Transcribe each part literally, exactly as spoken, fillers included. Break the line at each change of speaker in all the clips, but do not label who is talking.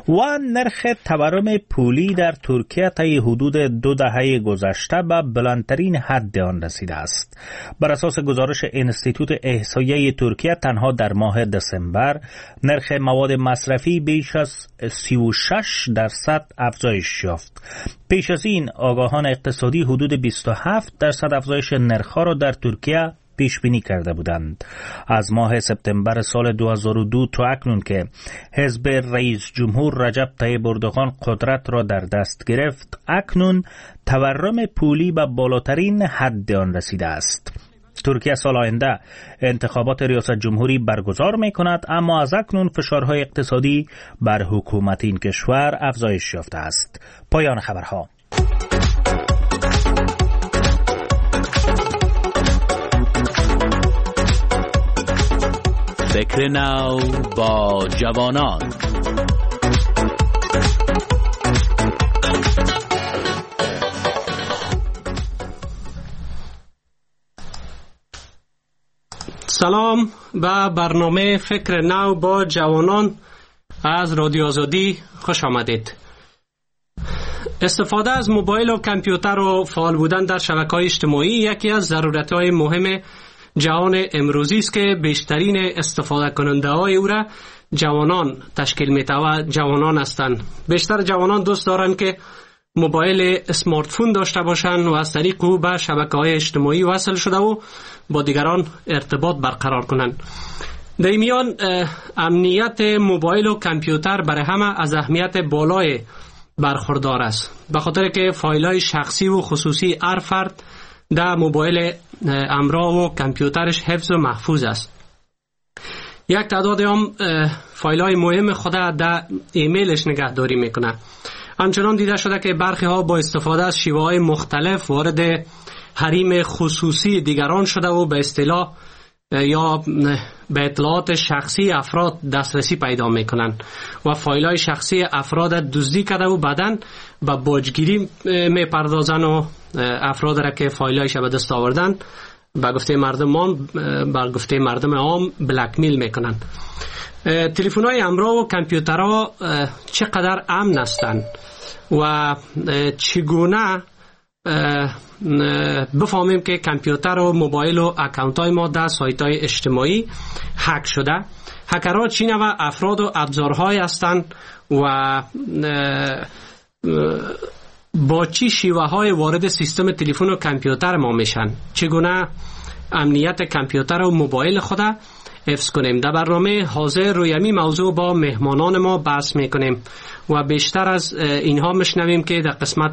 و نرخ تورم پولی در ترکیه طی حدود دو دهه گذشته به بلندترین حد آن رسیده است. بر اساس گزارش انستیتوت احصایه ترکیه تنها در ماه دسامبر نرخ مواد مصرفی بیش از سی و شش درصد افزایش یافت. پیش از این آگاهان اقتصادی حدود بیست و هفت درصد افزایش نرخ‌ها را در ترکیه پیش بینی کرده بودند. از ماه سپتامبر سال دو هزار و دو تا اکنون که حزب رئیس جمهور رجب طیب اردوغان قدرت را در دست گرفت، اکنون تورم پولی به بالاترین حد آن رسیده است. ترکیه سال آینده انتخابات ریاست جمهوری برگزار می کند، اما از اکنون فشارهای اقتصادی بر حکومت این کشور افزایش یافته است. پایان خبرها.
فکر نو با جوانان.
سلام به برنامه فکر نو با جوانان از رادیو آزادی خوش آمدید. استفاده از موبایل و کامپیوتر و فعال بودن در شبکه‌های اجتماعی یکی از ضرورت‌های مهم جهان امروزی است که بیشترین استفاده کننده های او را جوانان تشکیل می‌دهند. جوانان هستند. بیشتر جوانان دوست دارند که موبایل اسمارت فون داشته باشند و از طریق او به شبکه‌های اجتماعی وصل شده و با دیگران ارتباط برقرار کنند. در میان امنیت موبایل و کامپیوتر برای همه از اهمیت بالای برخوردار است، به خاطر که فایل‌های شخصی و خصوصی هر فرد در موبایل همراه و کامپیوترش حفظ و محفوظ است. یک تعداد هم فایل‌های مهم خود در ایمیلش نگهداری میکنه. همچنان دیده شده که برخی ها با استفاده از شیوه‌های مختلف وارد حریم خصوصی دیگران شده و به اصطلاح یا به اطلاعات شخصی افراد دسترسی پیدا میکنند و فایل‌های شخصی افراد دزدی کرده و بعداً به باجگیری میپردازن و افراد را که فایل‌هایش به دست آوردن به گفته مردمان به گفته مردم عام بلکمیل میکنن. تلفن‌های همراه و کامپیوترها چقدر امن هستند و چگونه بفهمیم که کامپیوتر و موبایل و اکانت‌های ما در سایت‌های اجتماعی هک شده؟ هکرها چه نوع افراد و ابزارهای هستند و با چی شیوه‌های وارد سیستم تلفن و کامپیوتر ما میشن؟ چگونه امنیت کامپیوتر و موبایل خود حفظ کنیم؟ در برنامه حاضر روی همین موضوع با مهمانان ما بحث میکنیم و بیشتر از اینها میشنویم که در قسمت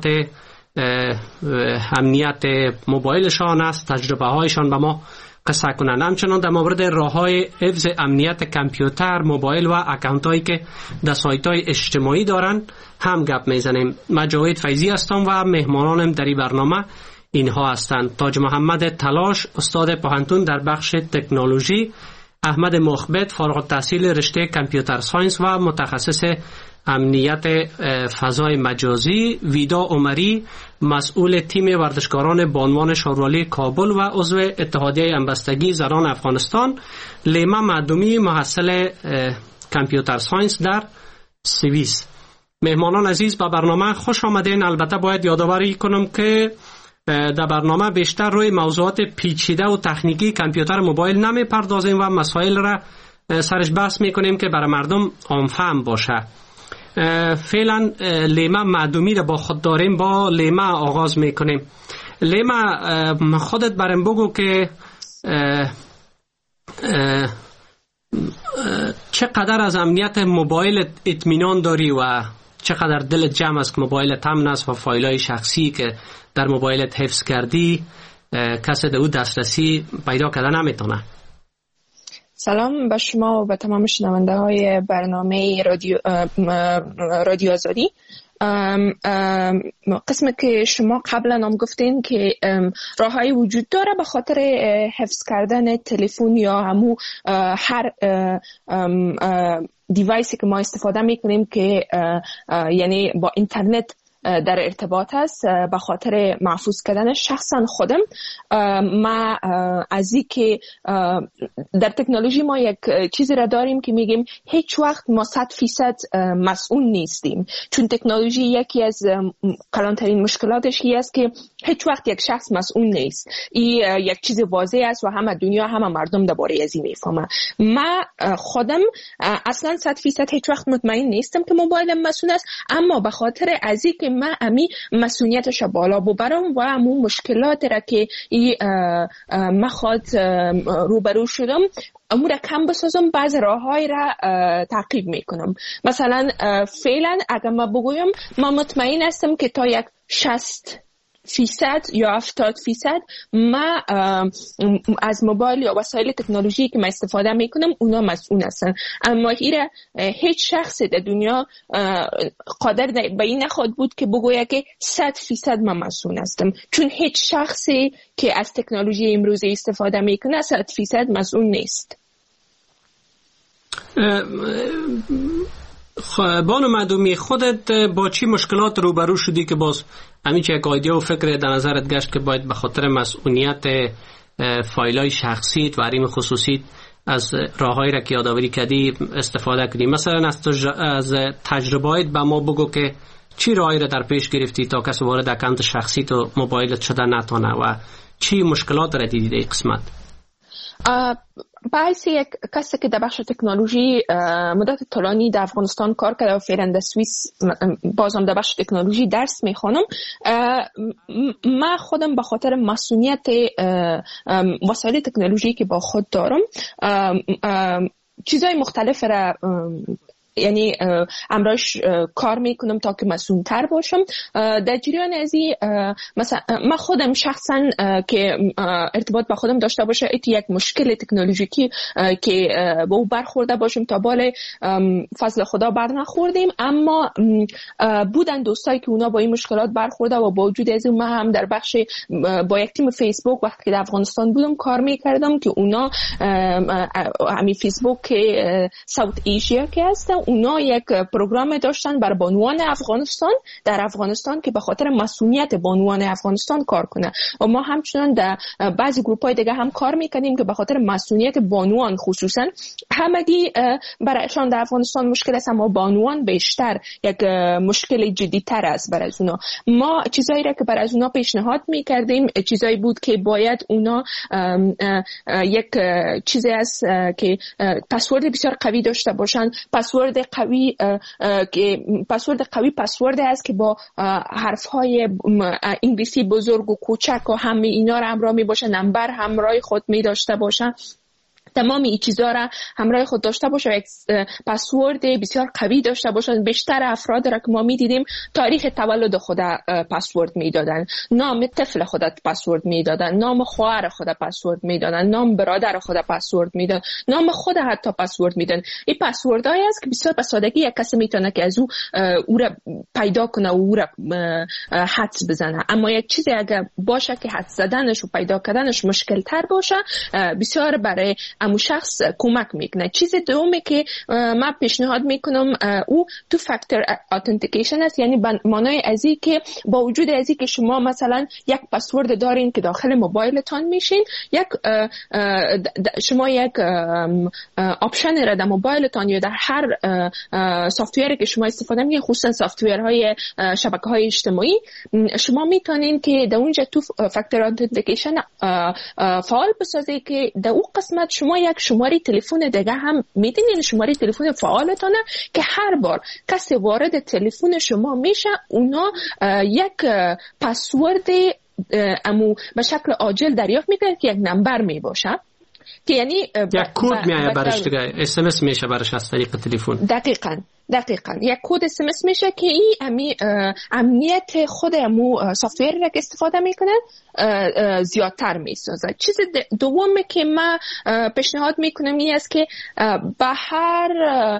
امنیت موبایلشان است تجربه هایشان به ما قصه کنند. همچنان در مورد راه‌های حفظ امنیت کامپیوتر، موبایل و اکانت هایی که در سایت های اجتماعی دارند هم گپ میزنیم. من جاوید فیضی هستم و مهمانانم در این برنامه اینها هستند: تاج محمد تلاش، استاد پوهنتون در بخش تکنولوژی، احمد مخبت، فارغ التحصیل رشته کامپیوتر ساینس و متخصص امنیت فضای مجازی، ویدا عمری، مسئول تیم ورزشکاران بانوان شاروالی کابل و عضو اتحادیه همبستگی زنان افغانستان، لیما معدومی، محصل کامپیوتر ساینس در سوئیس. مهمانان عزیز به برنامه خوش آمدین. البته باید یادآوری کنم که در برنامه بیشتر روی موضوعات پیچیده و تکنیکی کامپیوتر موبایل نمی پردازیم و مسائل را سرش بحث می کنیم که برای مردم عام‌فهم باشه. فعلا لیما معدومی را با خود داریم. با لیما آغاز می کنیم. لیما، خودت برام بگو که اه اه چقدر از امنیت موبایل اطمینان داری و چقدر دلت جمع است که موبایلت امن است و فایل‌های شخصی که در موبایلت حفظ کردی کسی به او دسترسی پیدا کردن نمیتونه؟
سلام به شما و به تمام شنونده های برنامه رادیو, رادیو آزادی. قسم که شما قبلا هم گفتین که راههایی وجود داره به خاطر حفظ کردن تلفن یا همو هر دیوایسی که ما استفاده میکنیم که یعنی با اینترنت در ارتباط است به خاطر محفوظ کردن. شخصا خودم ما از این که در تکنولوژی ما یک چیزی را داریم که میگیم هیچ وقت ما صد فیصد مسئول نیستیم، چون تکنولوژی یکی از کلانترین مشکلاتش این است که هیچ وقت یک شخص مسئول نیست. این یک چیز واضح است و همه دنیا همه مردم درباره از این میفهمه. ما خودم اصلا صد فیصد هیچ وقت مطمئن نیستم که موبایلم مسئول است، اما به خاطر از این که من امی مسئولیتش بالا ببرم و امون مشکلات را که من خود روبرو شدم امور کم بسازم، بعض راههای را تعقیب میکنم. مثلا فعلا اگر ما بگویم ما مطمئن هستم که تا یک شصت فیصد یا هفتاد فیصد ما از موبایل یا وسایل تکنولوژی که ما استفاده میکنم اونا مسئول هستن، اما ایره هیچ شخص در دنیا قادر به این نخواهد بود که بگویه که صد فیصد ما مسئول هستم، چون هیچ شخصی که از تکنولوژی امروزی استفاده میکنه صد فیصد مسئول نیست.
بانو معدومی، خودت با چی مشکلات روبرو شدی که باز همین چه یک ایده و فکر در نظرت گشت که باید به خاطر مسئولیت فایلای شخصیت و حریم خصوصیت از راههایی را که یادآوری کردی استفاده کردی؟ مثلا از, تج... از تجربه‌ات به ما بگو که چی راهی را در پیش گرفتی تا کسی وارد اکانت شخصیت و موبایلت شده نتونه و چی مشکلات را دیدی در این قسمت؟
باعث یک کسی که در بخش تکنولوژی مدت طولانی در افغانستان کار کرده و فعلا در سوئیس بازم در بخش تکنولوژی درس میخوانم، من خودم به خاطر مسئولیت وسایل تکنولوژی که با خود دارم چیزهای مختلف را یعنی امروز کار میکنم تا که مسئول تر باشم. در جریان از این مثلا من خودم شخصا که ارتباط با خودم داشته باشه ایتی یک مشکل تکنولوژیکی که با او برخورده باشم تا بال فضل خدا بر نخوردیم، اما بودن دوستایی که اونا با این مشکلات برخورده و با وجود از اون من هم در بخش با یک تیم فیسبوک وقتی که در افغانستان بودم کار میکردم که اونا همین فیسبوک ساوت ایشیا که هستن اونا یک پروگرام داشتن برای بانوان افغانستان در افغانستان که به خاطر مسئولیت بانوان افغانستان کار کنه و ما همچنان در بعضی گروپ‌های دیگه هم کار میکنیم که به خاطر مسئولیت بانوان خصوصا همگی برایشان در افغانستان مشکل است، اما بانوان بیشتر یک مشکل جدی‌تر است برای اونا. ما چیزایی را که برای اونا پیشنهاد میکردیم چیزایی بود که باید اونا یک چیزی است که پسورد بسیار قوی داشته باشن. پسورد قوی که پسورد قوی پسورد است که با حرف‌های انگلیسی بزرگ و کوچک و همه اینا را همراه می باشه، نمبر همراه خود می داشته باشه، تمام این چیزا را همراه خود داشته باشه، یک پسورد بسیار قوی داشته باشن. بیشتر افراد را که ما میدیدیم تاریخ تولد خود پسورد میدادن، نام طفل خود پسورد میدادن، نام خواهر خود پسورد میدادن، نام برادر خود پسورد میدادن، نام خود حتی پسورد میدادن. این پسوردهایی است که بسیار به سادگی یک کسی میتونه که از او او را پیدا کنه و او را حدس بزنه، اما یک چیزی اگر باشه که حدس زدنش و پیدا کردنش مشکل تر باشه بسیار برای امو شخص کمک میکنه. چیز دومی که من پیشنهاد میکنم او تو فاکتور اتنتیکیشن است، یعنی معنای ازی که با وجود ازی که شما مثلا یک پسورد دارین که داخل موبایلتان میشین، یک شما یک آپشن را در موبایلتان یا در هر سافتوری که شما استفاده میکنین، خصوصا سافتورهای شبکه‌های اجتماعی، شما میتونین که در اونجا تو فاکتور اتنتیکیشن فعال بسازید که در اون قسمت شما یک شماره تلفن دیگه هم میدین، شماره تلفن فعالتانه که هر بار کسی وارد تلفن شما میشه اونا یک پسورد امو به شکل عاجل دریافت میکنه که یک نمبر میباشه که یعنی
یک کد میایه برش دیگه، اس ام اس میشه برش از طریق تلفن.
دقیقاً دقیقاً یک کد اس ام اس میشه که این امی امنیت خود امو سافتوری را که استفاده میکنه زیادتر میسازه. چیز دومی که من پیشنهاد میکنم این است که به هر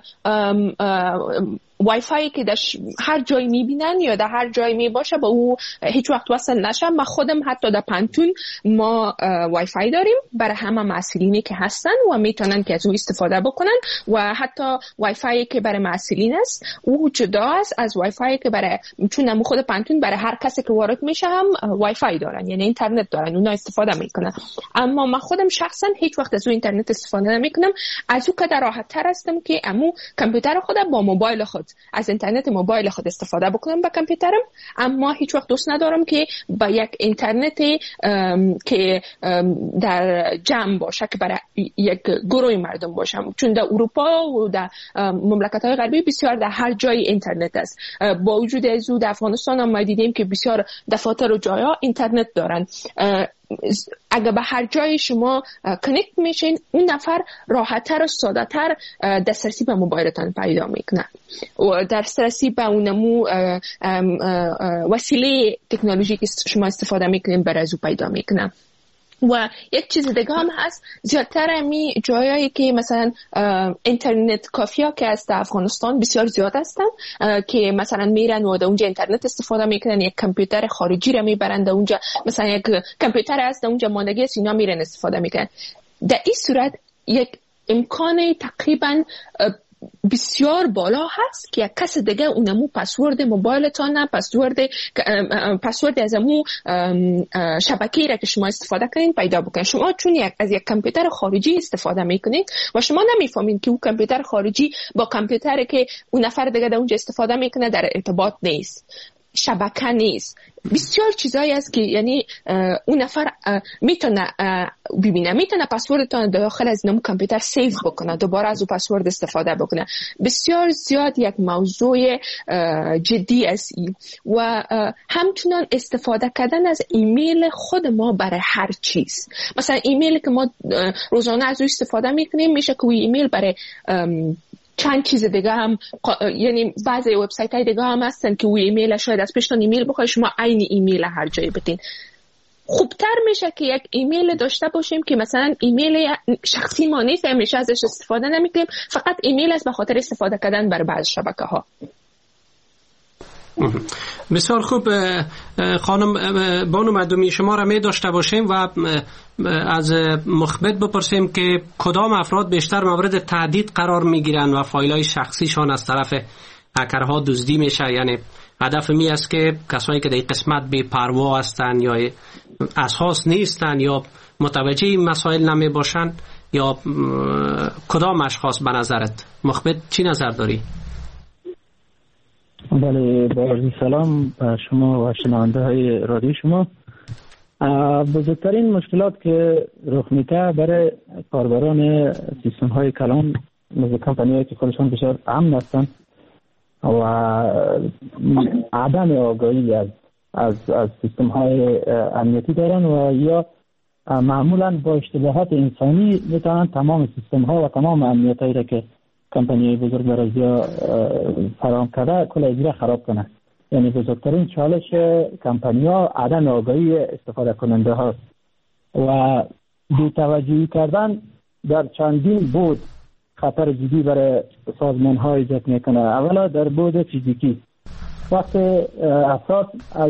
وای فای که در هر جای میبینن یا در هر جای میباشه با او هیچ وقت وصل نشن. من خودم حتی در پنتون ما وای فای داریم برای همه مسئولینی که هستن و میتونن که از او استفاده بکنن و حتی وای فای که برای مسئولین کابلین است، او جدا است از وای فای که برای چون هم خود پانتون برای هر کسی که وارد میشه هم وای فای دارن، یعنی اینترنت دارن، اونا استفاده میکنن. اما من خودم شخصا هیچ وقت از اون اینترنت استفاده نمیکنم، از او که راحت تر هستم که امو کامپیوتر خودم با موبایل خود از اینترنت موبایل خود استفاده بکنم با کامپیوترم. اما هیچ وقت دوست ندارم که با یک اینترنت که در جمع باشه که برای یک گروه مردم باشم، چون در اروپا و در مملکت‌های غربی بسیار در هر جای اینترنت است. با وجود از او در افغانستان هم ما دیدیم که بسیار دفاتر و جاها اینترنت دارن. اگر به هر جای شما کانکت میشین، اون نفر راحت‌تر و ساده‌تر دسترسی به موبایلتان پیدا میکنه و دسترسی به اونمو وسیله تکنولوژی که شما استفاده میکنین برای از او پیدا میکنه. و یک چیز دیگه هم هست، زیادتر امی جایایی که مثلا اینترنت کافیا که از افغانستان بسیار زیاد هستن که مثلا میرن و در اونجا اینترنت استفاده میکنن، یک کامپیوتر خارجی را میبرن در اونجا، مثلا یک کامپیوتر هست در اونجا ماندگی است، اینا میرن استفاده میکنن. در این صورت یک امکان تقریبا بسیار بالا هست که یک کس دیگه اونمو پسورد موبایلتان، پسورد پسورد از امو شبکه‌ای را که شما استفاده کنین پیدا بکنین. شما چون یک از یک کامپیوتر خارجی استفاده میکنین و شما نمیفهمین که اون کامپیوتر خارجی با کامپیوتری که اون نفر دیگه در اونجا استفاده میکنه در ارتباط نیست، شبکه نیست، بسیار چیزایی است که یعنی اون نفر میتونه ببینه، میتونه پسوردتان داخل از نمو کامپیوتر سیو بکنه، دوباره از اون پسورد استفاده بکنه. بسیار زیاد یک موضوع جدی است و همچنان استفاده کردن از ایمیل خود ما برای هر چیز. مثلا ایمیل که ما روزانه از اون استفاده میکنیم، میشه که ایمیل برای چند چیز دیگه هم، یعنی بعضی وبسایت های دیگه هم هستن که وی ایمیل شاید از پیشتون ایمیل بخواید شما عین ایمیل هر جایی بدین. خوبتر میشه که یک ایمیل داشته باشیم که مثلا ایمیل شخصی ما نیست، همیشه ازش استفاده نمیکنیم، فقط ایمیل است به خاطر استفاده کردن بر بعض شبکه ها.
بسیار خوب خانم بانو مردمی، شما را می داشته باشیم و از مخبر بپرسیم که کدام افراد بیشتر مورد تهدید قرار می گیرن و فایل های شخصیشان از طرف هکرها دزدی میشه. یعنی هدف می است که کسایی که در قسمت بی پروا هستند یا اساس نیستند یا متوجه این مسائل نمی باشند، یا کدام اشخاص به نظرت؟ مخبر چی نظر داری؟
بله، با عرض سلام به شما و شنونده های رادیو شما. بزرگترین مشکلات که رخ میده برای کاربران سیستم های کلان مثل کمپانی هایی که خودشان بسیار امن هستند و عدم آگاهی از از از سیستم های امنیتی دارن و یا معمولا با اشتباهات انسانی میتونن تمام سیستم ها و تمام امنیت هایی را که کمپانی بزرگ برازیا فراهم کرده کل اجرا خراب کنه. یعنی بزرگترین چالش کمپانی ها عدم آگاهی استفاده کننده هاست و بی‌توجهی کردن در چندین بود خطر جدی برای سازمان ها ایجاد میکنه. اولا در بود فیزیکی، وقتی افراد از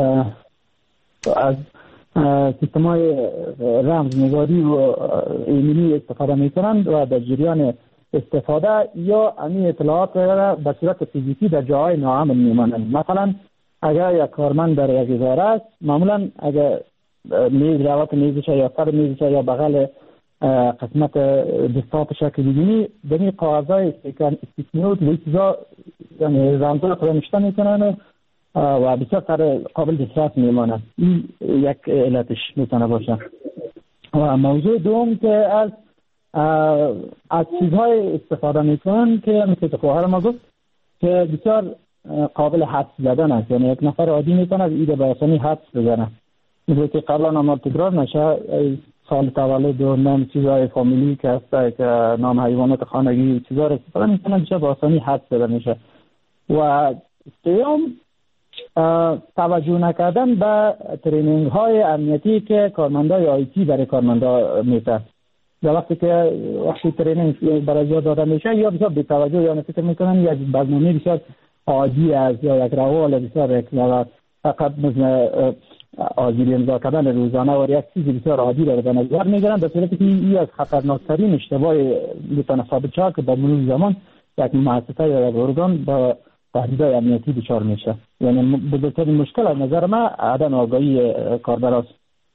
از سیستم های رمزنگاری و ایمنی استفاده میکنند و در جریان استفاده یا امی اطلاعات را به صورت فیزیکی در جاهای ناامن میمانند. مثلا اگر یک کارمند در یک اداره است، معمولا اگر میز روات میزش یا سر میزش یا بغل قسمت دستاپش که ببینی در این کاغذهای استیکنوت و چیزا یعنی رمزها را نشته میکنن و بسیار سر قابل دسترس میمانند. این یک علتش میتونه باشه. و موضوع دوم که از از چیزهای استفاده میکنن که مثل که خواهر ما گفت که بسیار قابل حدس زدن است. یعنی یک نفر عادی میتونه ایده به آسانی حدس بزنه، مثل که قبلا نامال تکرار نشه سال تولد و نام چیزهای فامیلی که هسته که نام حیوانات خانگی چیزها را استفاده میکنن بسیار به آسانی حدس زده میشه. و سیوم توجه نکردن به ترینینگ های امنیتی که کارمندای آیتی برای کارمندا میده. در وقتی که وقتی ترینینگ برای زیاد داده میشه یا بسیار بی‌توجه یا فکر میکنن یک برنامه بسیار عادی است یا یک روال بسیار فقط مثل آزیری امضا کردن روزانه و یک چیز بسیار عادی را به نظر میگیرن، در صورتی که این از خطرناکترین اشتباه میتونه ثابت شود که در مرور زمان یک مؤسسه یا یک ارگان با تهدیدهای امنیتی دچار میشه. یعنی بزرگترین مشکل از نظر من عدم آگاهی کاربراست.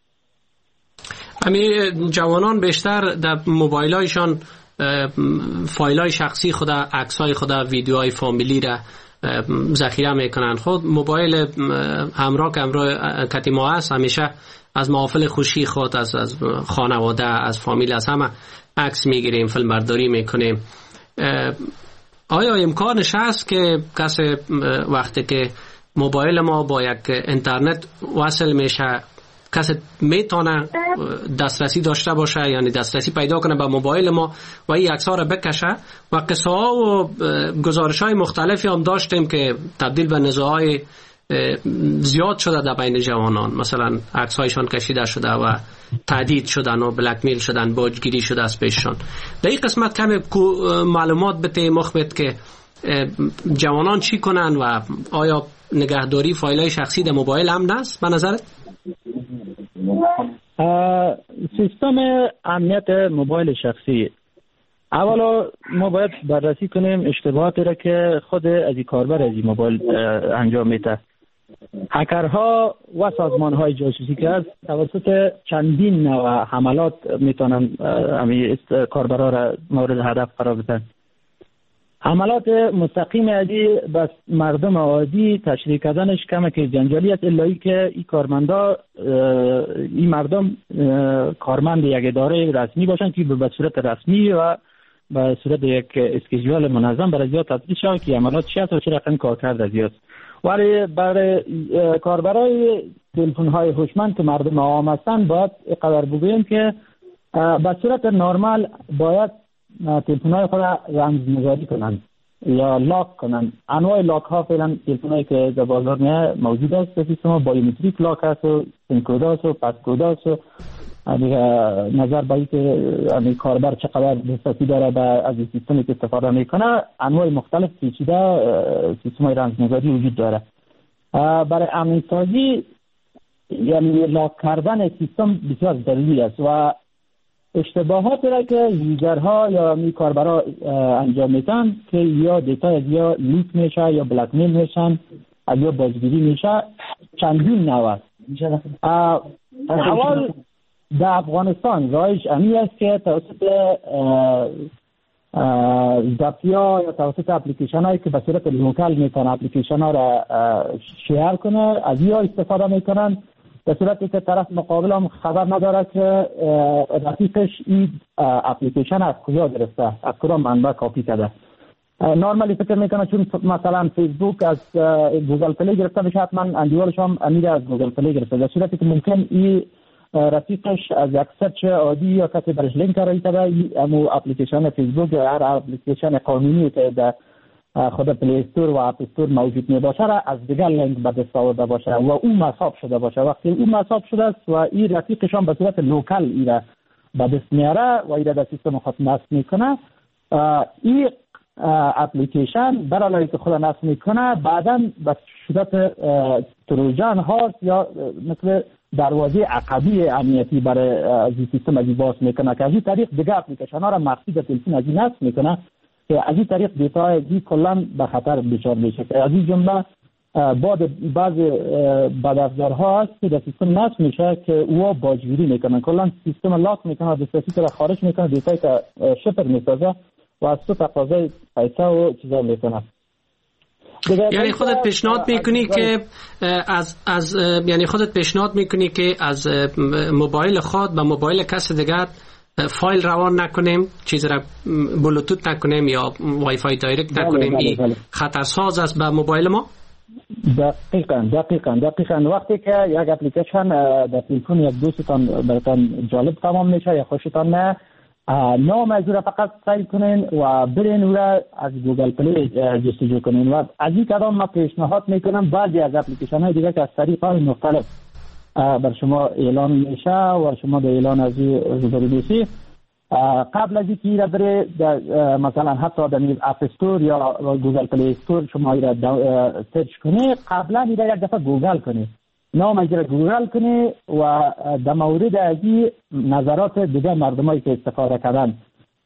همین جوانان بیشتر در موبایلایشان فایلای شخصی خود، عکسای خود، ویدیوهای فامیلی را ذخیره میکنن. خود موبایل همراه که همراه کتی ما هست، همیشه از محافل خوشی خود، از از خانواده، از فامیل، از همه عکس میگیریم، فیلم برداری میکنیم. آیا امکانش هست که کسی وقتی که موبایل ما با یک اینترنت وصل میشه، کسی میتونه دسترسی داشته باشه، یعنی دسترسی پیدا کنه به موبایل ما و این عکس‌ها رو بکشه؟ و قصه ها و گزارش های مختلفی هم داشتیم که تبدیل به نزاع‌های زیاد شده در بین جوانان، مثلا عکس هایشان کشیده شده و تهدید شدن و بلک میل شدن، باجگیری شده از پیششان. در این قسمت کمی معلومات بده مخبت که جوانان چی کنن و آیا نگهداری فایل‌های شخصی در موبایل هم هست به نظرت؟
سیستم امنیت موبایل شخصی، اولا ما باید بررسی کنیم اشتباهاتی را که خود از این کاربر از این موبایل انجام میده. هکرها و سازمان‌های جاسوسی که از توسط چندین نوع حملات میتونن همین کاربرها را مورد هدف قرار بدن. حملات مستقیم ادی بس مردم عادی تشریح کردنش کمه که جنجالی است، الا ای که این کارمندا این مردم کارمند یک اداره رسمی باشن که به صورت رسمی و به صورت یک اسکیجول منظم برای زیاد تطبیق شود که عملات چی است و چه رقم کار کرده زیاد. ولی برای کاربرای تلفن‌های هوشمند که مردم عام هستن باید قدر بگوییم که به صورت نرمال باید تلفن‌های خود رمزنگاری کنند یا لاک کنند. انواع لاک ها فعلا تلفن‌هایی که در بازار موجود است، سیستم بایومتریک لاک هست و پین کد هست و پس کد هست و نظر به اینکه کاربر چقدر دسترسی داره به از این سیستمی که استفاده میکنه، انواع مختلف پیچیده سیستم‌های رمزنگاری وجود داره. برای امن سازی یعنی لاک کردن سیستم بسیار ضروری است و اشتباهاتی را که یوزرها یا می کاربرا انجام میدن که یا دیتا از یا لیک میشه یا بلک میل میشن یا بازگیری میشه چندین نوع است. اول در افغانستان رایج امی است که توسط زاپیا یا توسط اپلیکیشن هایی که به صورت لوکال میتونه اپلیکیشن ها را شیر کنه از یا استفاده میکنن، به صورتی که طرف مقابل هم خبر نداره که رفیقش این اپلیکیشن از کجا گرفته، از کدام منبع کاپی کرده. نورمالی فکر میکنه چون مثلا فیسبوک از گوگل پلی گرفته میشه حتما اندیوالش هم امیر از گوگل پلی گرفته، در صورتی که ممکن این رفیقش از یک سرچ عادی یا کسی برش لینک کرده کرده امو اپلیکیشن فیسبوک یا هر اپلیکیشن قانونی که در خود پلی استور و اپ استور موجود می باشه را از دیگر لینک به دست آورده باشه و اون مصاب شده باشه. وقتی اون مصاب شده است و این رفیقشان به صورت لوکال این را به دست میاره و این را در سیستم خود نصب میکنه، این اپلیکیشن برای که خود نصب میکنه بعدا به صورت تروجان هاست یا مثل دروازه عقبی امنیتی برای از این سیستم از این باز میکنه که از این طریق دیگه اپلیکیشن ها را مخفی در تلفن از این نصب میکنه که از این طریق دیتا از این کلن به خطر دچار میشه. از این جمله بعد بعض بدافزارها هست که در سیستم نصب میشه که او باجگیری میکنن، کلن سیستم لاک میکنه، دسترسی را خارج میکنه، دیتایی که شفر میسازه و از تو تقاضای پیسه و چیزا میکنه.
یعنی خودت پیشنهاد میکنی که از از یعنی خودت پیشنهاد میکنی که از موبایل خود به موبایل کس دیگر فایل روان نکنیم، چیز را بلوتوت نکنیم یا وای فای دایرکت نکنیم، این خطرساز است به موبایل ما؟
دقیقاً دقیقاً دقیقاً وقتی که یک اپلیکیشن در تلفن یک دوستتان براتون جالب تمام میشه یا خوشتان نه، نام از او را فقط سیو کنین و برین او را از گوگل پلی جستجو کنین و از این کدام ما پیشنهاد میکنم بعضی از اپلیکیشن های دیگه که از طریق های مختلف بر شما اعلان میشه و شما در اعلان از روبرو میشی، قبل از اینکه را بره مثلا حتی در اپ استور یا گوگل پلی استور شما را سرچ کنی، قبلا این را یک دفعه گوگل کنی، نام از را گوگل کنی و در مورد از نظرات دیگه مردمایی که استفاده کردن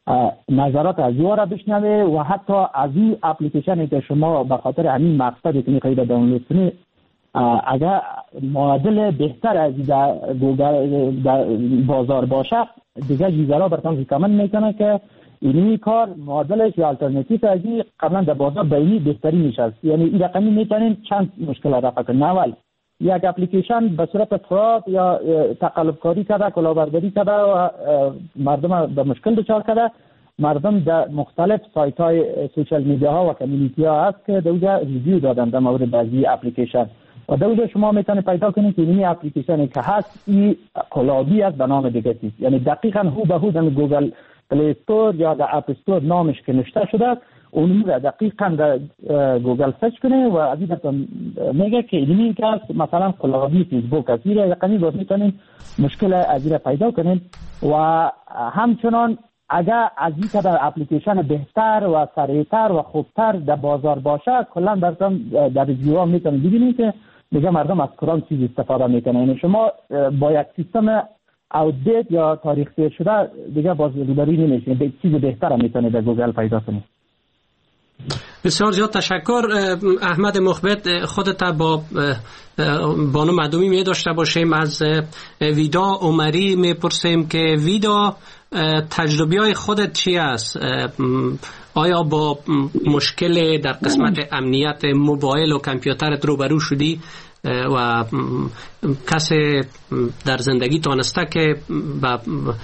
نظرات از او را بشنوه و حتی از این اپلیکیشنی که شما به خاطر همین مقصد که میخواهید دانلود کنید اگر معادل بهتر از در گوگل در بازار باشه دیگه یوزرها براتون ریکامند میکنه که اینی کار معادلش یا الटरनेटिव از این قبلا در بازار بینی بهتری میشه. یعنی این رقمی میتونین چند مشکل را رفع کنید. اول یک اپلیکیشن به صورت فراد یا تقلب کاری کرده، کلاهبرداری کرده و مردم به مشکل دچار کرده. مردم در مختلف سایت های سوشال میدیا ها و کمیونیتی ها هست که در اونجا ریویو دادن در مورد بعضی اپلیکیشن و در اونجا شما میتونید پیدا کنید که این اپلیکیشنی که هست این کلابی است به نام دیگه چیز. یعنی دقیقاً هو به هو در گوگل پلی استور یا در اپ استور نامش که نوشته شده اون رو دقیقاً در گوگل سرچ کنه و از این میگه که اینی که مثلا کلابی فیسبوک است. این یقینی باز میتونید مشکل از این پیدا کنید و همچنان اگر از این که در اپلیکیشن بهتر و سریعتر و خوبتر در بازار باشه کلا براتون در ریویو ها میتونید ببینید که دیگه مردم از کدام چیز استفاده میکنه. یعنی شما با یک سیستم آوتدیت یا تاریخ سیر شده دیگه باز روبرو نمیشین، به چیز بهتر میتونید در گوگل پیدا کنید.
بسیار زیاد تشکر. احمد مخبت، خودت با بانو مدومی می داشته باشیم. از ویدا عمری میپرسیم که ویدا تجربه های خودت چی است؟ آیا با مشکل در قسمت امنیت موبایل و کامپیوترت روبرو شدی و کسی در زندگی تانسته که با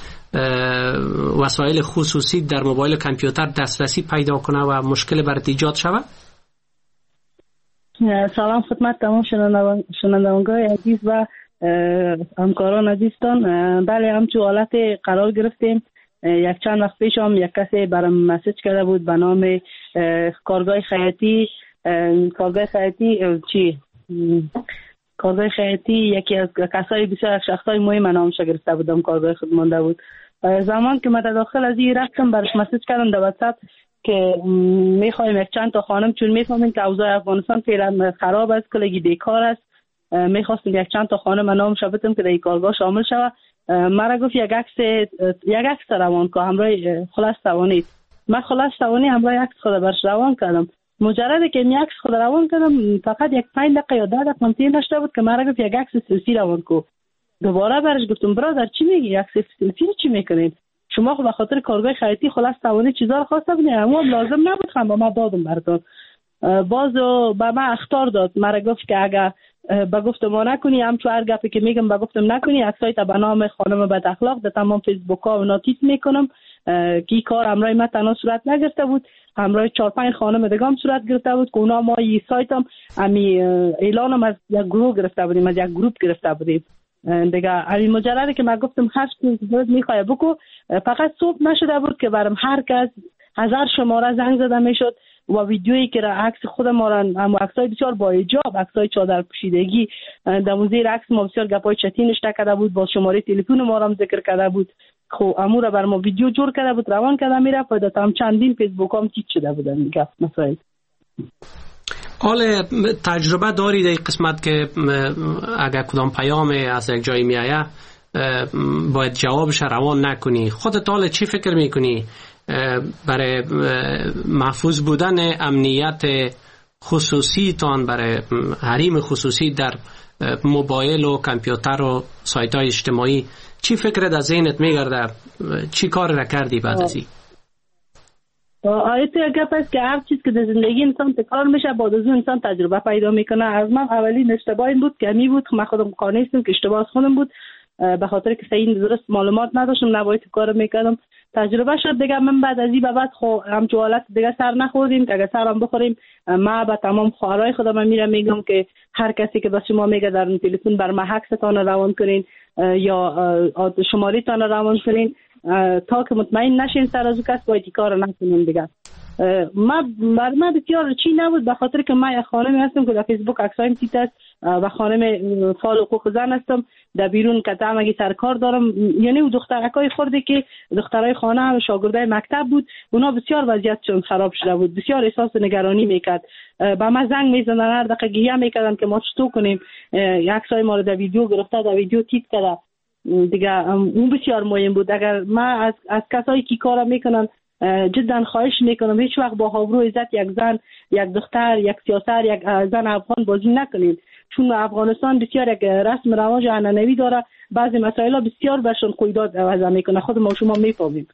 وسایل خصوصی در موبایل و کامپیوتر دسترسی پیدا کنه و مشکل برات ایجاد شود؟
سلام خدمت تمام شنوندگان عزیز و همکاران عزیزتان. بله همچون حالت قرار گرفتیم. یک چند وقت پیش هم یک کسی برام مسیج کرده بود به نام کارگاه خیاطی. کارگاه خیاطی چی؟ کارگاه خیاطی یکی از کسای بسیار شخصای مهم نامش گرفته بودم، کارگاه خود مانده بود. زمان که من داخل از این رفتم برش مسیج کردم در واتساپ که میخوایم یک چند تا خانم، چون میفهمیم که اوضاع افغانستان فعلا خراب است، کلگی بیکار است، میخواستم یک چند تا خانم نامش بدم که در این کارگاه شامل شود. مرا گفت یک عکس یک عکس روان که همراه خلاص توانید. من خلاص توانی همراه عکس خود برش روان کردم. مجرد که این عکس خود روان کردم فقط یک پنج دقیقه یا ده دقیقه ممتین نشده بود که مرا گفت یک عکس سلفی روان کو. دوباره برش گفتم برادر چی میگی؟ یک عکس سلفی چی میکنید؟ شما خب به خاطر کارگاه خیاطی خلاص توانی چیزا رو خواسته بودین، اما لازم نبود خم با ما دادم براتون. بازو به من اخطار داد. مرا گفت که اگر با گفتم نکنی، همچون هر گپی که میگم با گفتم نکنی، عکسای تا به نام خانم بد اخلاق در تمام فیسبوک ها و ناتیت میکنم که این کار همراه من تنها صورت نگرفته بود، همراه چهار پنج خانم دیگه هم صورت گرفته بود که اونا ما این سایت هم امی اعلانم از یک گروه گرفته بودیم، از یک گروپ گرفته بودیم دیگه. همین مجرده که من گفتم هر چیز میخوای بکو، فقط صبح نشده بود که برام هر کس هزار شماره زنگ زده میشد و ویدیویی که را عکس خود ما را هم عکسای بسیار با حجاب، عکسای چادر پوشیدگی در اون زیر عکس ما بسیار گپای چتی نشته کرده بود، با شماره تلفن ما را هم ذکر کرده بود. خب امور بر ما ویدیو جور کرده بود، روان کرده میرفت و در تام چندین فیسبوک هم چیت شده بودن گپ مسائل.
حال تجربه دارید این قسمت که اگر کدام پیام از یک جایی میآید باید جوابش روان نکنی؟ خودت حال چی فکر میکنی برای محفوظ بودن امنیت خصوصی تان، برای حریم خصوصی در موبایل و کامپیوتر و سایت های اجتماعی؟ چی فکرت از ذهنت میگرده؟ چی کار را کردی بعد از این؟
آیت گپ است که هر چیز که در زندگی انسان تکرار میشه بعد از اون انسان تجربه پیدا میکنه. از من اولین اشتباه این بود که می بود من خودم قانعم که اشتباه خودم بود، به خاطر که صحیح درست معلومات نداشتم نباید کار میکردم. تجربه شد دیگه. من بعد از این به بعد خب همچون حالت دیگه سر نخوردیم که اگه سرم بخوریم ما به تمام خواهرای خودم میرم میگم که هر کسی که به شما میگه در تلفن بر ما عکستان روان کنین یا شماره تان روان کنین تا که مطمئن نشین سر از کس باید کار نکنین دیگه. ما بر ما بسیار چی نبود، به خاطر که من یک خانمی هستم که در فیسبوک عکسایم تیت است و خانم فعال حقوق زن هستم، در بیرون کتام اگه سرکار دارم. یعنی او دخترکای خورده که دخترای خانه و شاگردای مکتب بود، اونا بسیار وضعیتشون خراب شده بود، بسیار احساس نگرانی میکرد. با ما زنگ میزنن هر دقیقه گیه میکردن که ما چطور کنیم، عکسای ما رو در ویدیو گرفته، در ویدیو تیت کرده. دیگه اون بسیار مهم بود. اگر من از از کسایی که کار میکنن جدا خواهش میکنم هیچ وقت با آبرو عزت یک زن، یک دختر، یک سیاست، یک زن افغان بازی نکنید، چون افغانستان بسیار یک رسم رواج عنعنوی داره، بعضی مسائل بسیار برشون قیداد وضع میکنه، خود ما شما میفهمیم.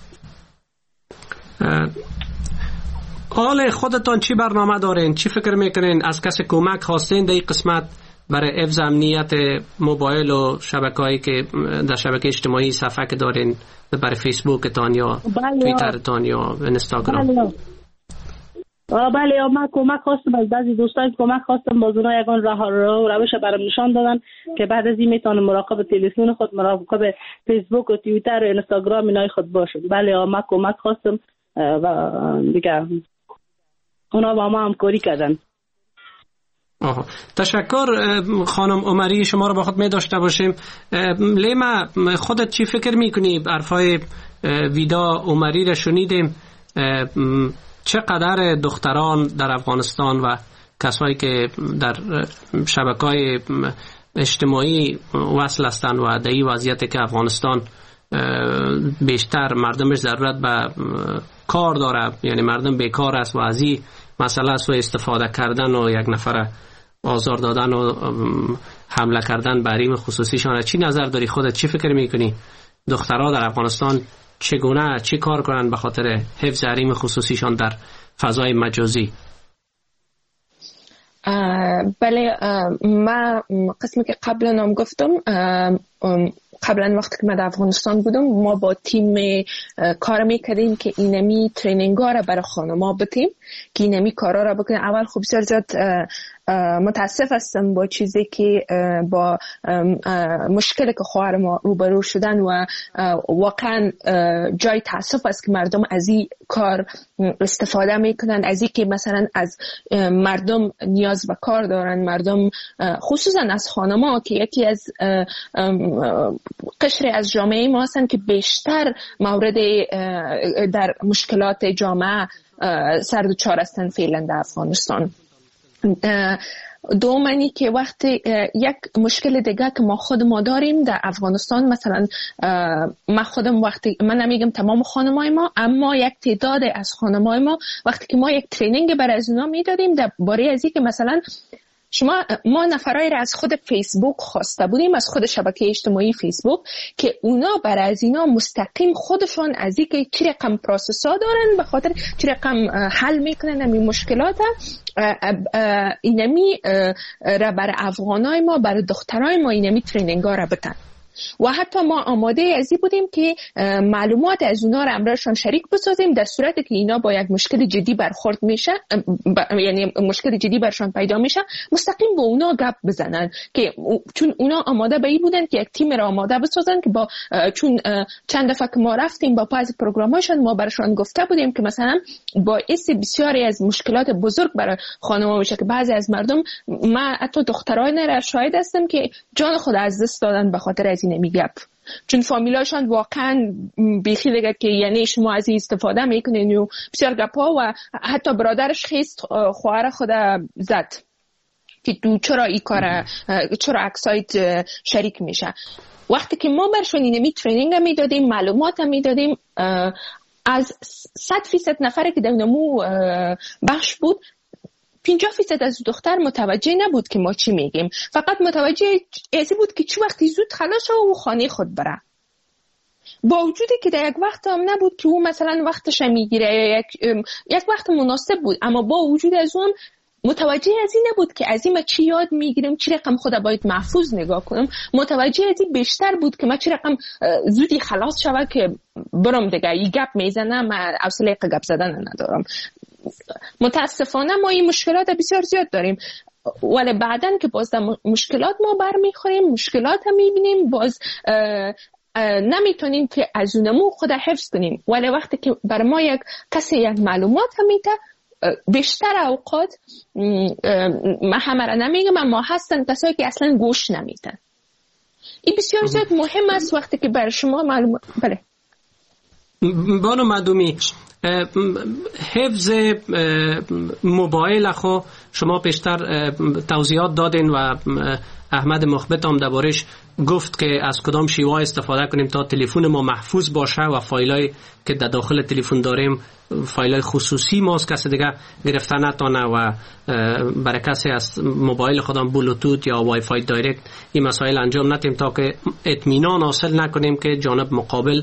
حال خودتان چی برنامه دارین؟ چی فکر میکنین؟ از کسی کمک خواستین در این قسمت برای حفظ امنیت موبایل و شبکه‌ای که در شبکه اجتماعی صفحه که دارین، برای فیسبوک تان یا توییتر تان یا اینستاگرام؟
بله بله من کمک خواستم از بعضی دوستان، کمک خواستم باز اونها یگان راه رو روش برام نشان دادن که بعد از این میتونم مراقب تلفن خود، مراقب فیسبوک و توییتر و اینستاگرام اینای خود باشم. بله من کمک خواستم و دیگه اونا با ما همکاری کردن.
آها. تشکر خانم عمری، شما رو با خود می داشته باشیم. لیما خودت چی فکر میکنی؟ حرفای ویدا عمری رو شنیدیم، چقدر دختران در افغانستان و کسایی که در شبکه‌های اجتماعی وصل هستند و در این وضعیتی که افغانستان بیشتر مردمش ضرورت به کار داره، یعنی مردم بیکار است و از این مسئله سوء استفاده کردن و یک نفر آزار دادن و حمله کردن بر حریم خصوصیشان، چی نظر داری؟ خودت چی فکر میکنی؟ دخترها در افغانستان چگونه چی کار کنن به خاطر حفظ حریم خصوصیشان در فضای مجازی؟
بله، ما قسمی که قبلا هم گفتم، قبلا وقتی که من در افغانستان بودم ما با تیم کار میکردیم که اینمی ترینینگ ها را برای خانما بتیم که اینمی کارا را بکنیم. اول خوب بسیار زیاد متاسف هستم با چیزی که با مشکلی که خواهر ما روبرو شدن و واقعا جای تاسف است که مردم از این کار استفاده میکنن، از این که مثلا از مردم نیاز به کار دارن، مردم خصوصا از خانما که یکی از قشری از جامعه ما هستن که بیشتر مورد در مشکلات جامعه سر و چار هستن فعلا در افغانستان. دومانی که وقتی یک مشکل دیگه که ما خود ما داریم در افغانستان، مثلا ما خودم وقتی من نمیگم تمام خانمای ما، اما یک تعداد از خانمای ما وقتی که ما یک ترینینگ برای از اونا میدادیم در باره از این که مثلا شما ما نفرای را از خود فیسبوک خواسته بودیم، از خود شبکه اجتماعی فیسبوک، که اونا برای از اینا مستقیم خودشون از این که چی رقم پروسسا دارن، به خاطر چی رقم حل میکنن این مشکلات، اینمی را برای افغانای ما، برای دخترای ما اینمی ترینینگ ها را بتن. و حتی ما آماده ازی بودیم که معلومات از اونا را امرشان شریک بسازیم در صورتی که اینا با یک مشکل جدی برخورد میشه، یعنی مشکل جدی برشان پیدا میشه، مستقیم با اونا گپ بزنن، که چون اونا آماده به این بودن که یک تیم را آماده بسازن که با چون چند دفعه که ما رفتیم با بعضی پروگراماشون ما برشان گفته بودیم که مثلا باعث بسیاری از مشکلات بزرگ برای خانم‌ها میشه که بعضی از مردم، ما حتی دختران را شاهد هستم که جان خود از دست دادن به خاطر از این میگپ، چون فامیلاشان واقعا بیخی دیگه که یعنی شما از این استفاده میکنین و بسیار گپا، و حتی برادرش خیست خواهر خود زد که تو چرا این کار، چرا عکسایت شریک میشه. وقتی که ما برشون اینمی ترینینگ میدادیم، معلومات میدادیم، از صد فیصد نفره که در نمو بخش بود، پنجاه فیصد از دختر متوجه نبود که ما چی میگیم، فقط متوجه ازی بود که چی وقتی زود خلاص شد و خانه خود بره، با وجودی که در یک وقت هم نبود که او مثلا وقتش میگیره، یک یک وقت مناسب بود، اما با وجود از اون متوجه از این نبود که از این ما چی یاد میگیریم، چی رقم خود باید محفوظ نگاه کنم، متوجه از این بیشتر بود که ما چی رقم زودی خلاص شود که برم دیگه این گپ میزنم، حوصله گپ زدن ندارم. متاسفانه ما این مشکلات بسیار زیاد داریم، ولی بعدن که باز مشکلات ما برمیخوریم، مشکلات هم میبینیم، باز نمیتونیم که از اونمو خود حفظ کنیم، ولی وقتی که بر ما یک کسی یک معلومات هم میده، بیشتر اوقات ما همه را نمیگم، اما هستن کسایی که اصلا گوش نمیدن. این بسیار زیاد مهم است وقتی که بر شما معلومات. بله
بانو مدومی، حفظ موبایل خو شما پیشتر توضیحات دادین و احمد مخبت هم دربارش گفت که از کدام شیوه استفاده کنیم تا تلفن ما محفوظ باشه و فایلای که در داخل تلفن داریم فایلای خصوصی ماست، کسی دیگه گرفته نتونه و برای کسی از موبایل خودم بلوتوت یا وای فای دایرکت این مسائل انجام ندیم تا که اطمینان حاصل نکنیم که جانب مقابل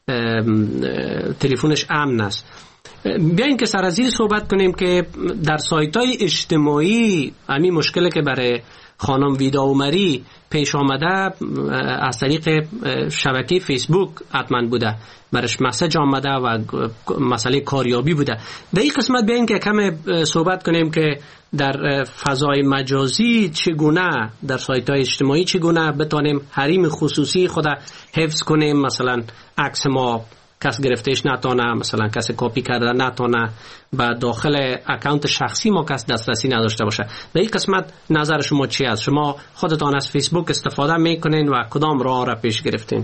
تلفنش امن است. بیاین که سر از این صحبت کنیم که در سایت های اجتماعی همین مشکلی که برای خانم ویدا عمری پیش آمده از طریق شبکه فیسبوک حتما بوده، برش مسیج آمده و مسئله کاریابی بوده. در این قسمت بیاین که کم صحبت کنیم که در فضای مجازی چگونه در سایت های اجتماعی چگونه بتانیم حریم خصوصی خود حفظ کنیم، مثلا عکس ما کس گرفتهش نتونه، مثلا کس کپی کرده نتونه، با داخل اکانت شخصی ما کس دسترسی نداشته باشه. در این قسمت نظر شما چی است؟ شما خودتان از فیسبوک استفاده میکنین و کدام راه را پیش گرفتین؟